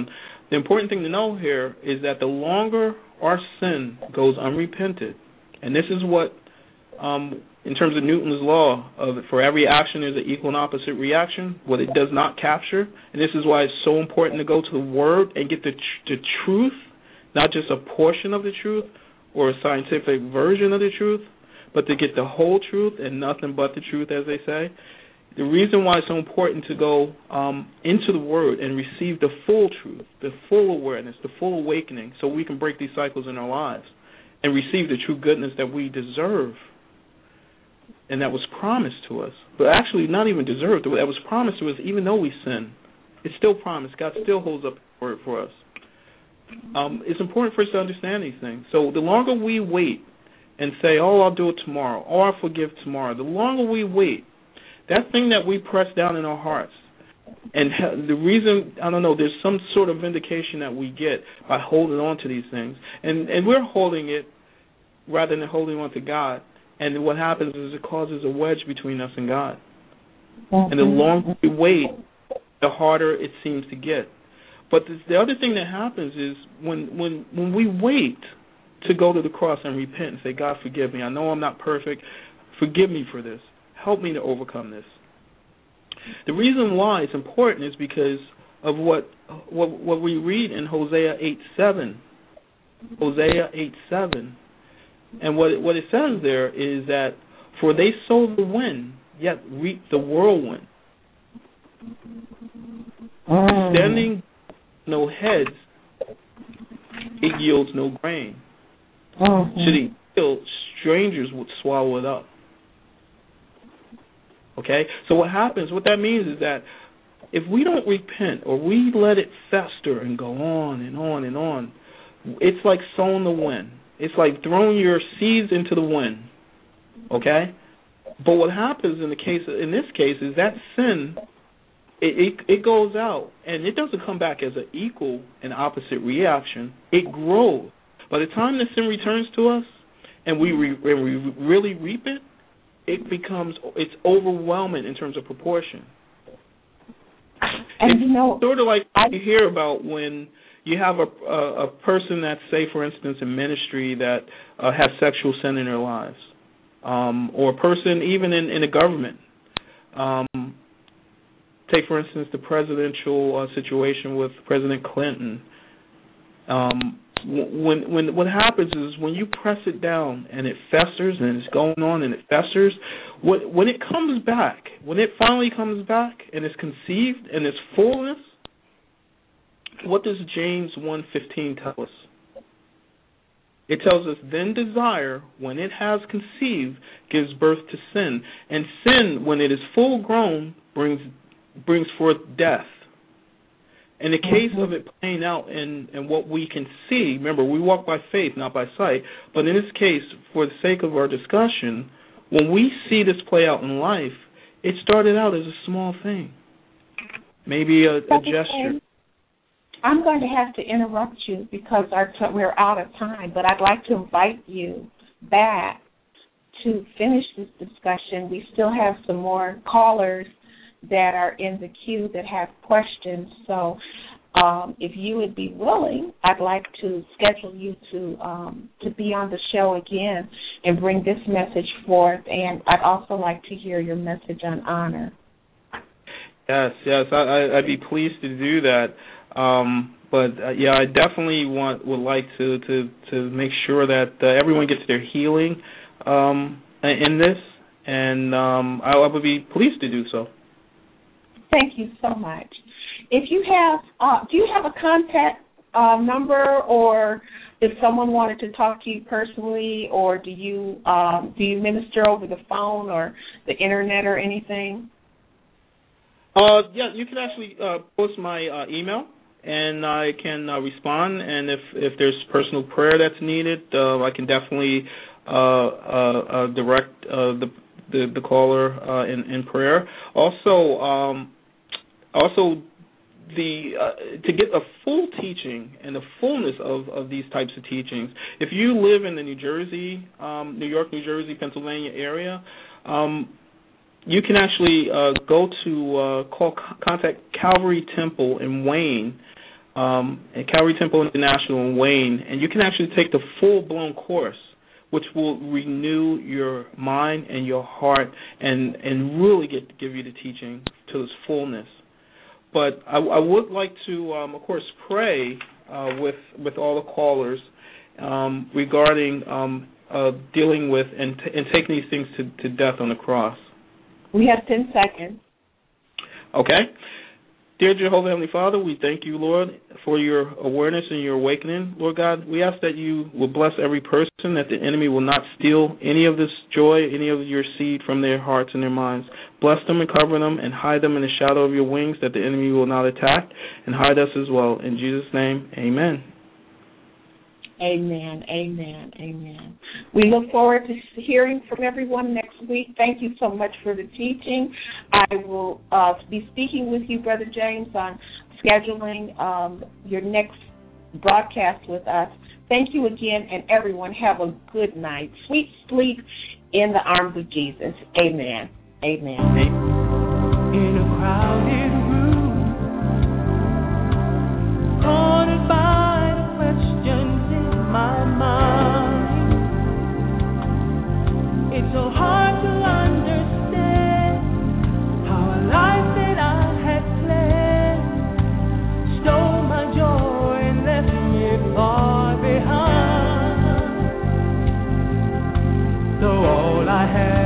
the important thing to know here is that the longer our sin goes unrepented, and this is what, um, in terms of Newton's law, of for every action there's an equal and opposite reaction, what it does not capture, and this is why it's so important to go to the Word and get the, tr- the truth, not just a portion of the truth or a scientific version of the truth, but to get the whole truth and nothing but the truth, as they say. The reason why it's so important to go um, into the Word and receive the full truth, the full awareness, the full awakening, so we can break these cycles in our lives and receive the true goodness that we deserve and that was promised to us. But actually not even deserved, that was promised to us even though we sin. It's still promised. God still holds up the Word for us. Um, it's important for us to understand these things. So the longer we wait and say, oh, I'll do it tomorrow, oh, I'll forgive tomorrow, the longer we wait, that thing that we press down in our hearts, and the reason, I don't know, there's some sort of vindication that we get by holding on to these things. And, and we're holding it rather than holding on to God. And what happens is it causes a wedge between us and God. Mm-hmm. And the longer we wait, the harder it seems to get. But the, the other thing that happens is when, when, when we wait to go to the cross and repent and say, God, forgive me. I know I'm not perfect. Forgive me for this. Help me to overcome this. The reason why it's important is because of what what, what we read in Hosea eight seven. Hosea eight seven. And what it, what it says there is that, for they sow the wind, yet reap the whirlwind. Mm. Standing no heads, it yields no grain. Mm-hmm. Should it yield, strangers would swallow it up. Okay? So what happens, what that means is that if we don't repent or we let it fester and go on and on and on, it's like sowing the wind. It's like throwing your seeds into the wind. Okay? But what happens in the case in this case is that sin, it, it it goes out and it doesn't come back as an equal and opposite reaction. It grows. By the time the sin returns to us and we re, and we really reap it, it becomes, it's overwhelming in terms of proportion. And it's you know, sort of like I, you hear about when you have a, a, a person that, say, for instance, in ministry that uh, has sexual sin in their lives, um, or a person even in, in the government. Um, take, for instance, the presidential uh, situation with President Clinton. Um, When when what happens is when you press it down and it festers and it's going on and it festers, when when it comes back, when it finally comes back and it's conceived in its fullness, what does James one fifteen tell us? It tells us, then desire, when it has conceived, gives birth to sin, and sin, when it is full grown, brings brings forth death. In the case of it playing out in, in what we can see, remember, we walk by faith, not by sight, but in this case, for the sake of our discussion, when we see this play out in life, it started out as a small thing, maybe a, a gesture. I'm going to have to interrupt you because our t- we're out of time, but I'd like to invite you back to finish this discussion. We still have some more callers that are in the queue that have questions. So um, if you would be willing, I'd like to schedule you to um, to be on the show again and bring this message forth. And I'd also like to hear your message on honor. Yes, yes, I, I'd be pleased to do that. Um, but uh, yeah, I definitely want would like to, to, to make sure that uh, everyone gets their healing um, in this, and um, I, I would be pleased to do so. Thank you so much. If you have, uh, do you have a contact uh, number, or if someone wanted to talk to you personally, or do you um, do you minister over the phone or the internet or anything? Uh, yeah, you can actually uh, post my uh, email, and I can uh, respond. And if, if there's personal prayer that's needed, uh, I can definitely uh, uh, uh, direct uh, the, the the caller uh, in in prayer. Also. Um, Also, the uh, to get a full teaching and the fullness of, of these types of teachings, if you live in the New Jersey, um, New York, New Jersey, Pennsylvania area, um, you can actually uh, go to uh, call contact Calvary Temple in Wayne, um, at Calvary Temple International in Wayne, and you can actually take the full-blown course, which will renew your mind and your heart and, and really get give you the teaching to its fullness. But I, I would like to, um, of course, pray uh, with with all the callers um, regarding um, uh, dealing with and, t- and taking these things to, to death on the cross. We have ten seconds. Okay. Dear Jehovah Heavenly Father, we thank you, Lord, for your awareness and your awakening. Lord God, we ask that you will bless every person, that the enemy will not steal any of this joy, any of your seed from their hearts and their minds. Bless them and cover them and hide them in the shadow of your wings, that the enemy will not attack, and hide us as well. In Jesus' name, amen. Amen, amen, amen. We look forward to hearing from everyone next week. Thank you so much for the teaching. I will uh, be speaking with you, Brother James, on scheduling um, your next broadcast with us. Thank you again, and everyone have a good night. Sweet sleep in the arms of Jesus. Amen, amen. In a crowded room, cornered by the questions my mind. It's so hard to understand how a life that I had planned stole my joy and left me far behind. Though all I had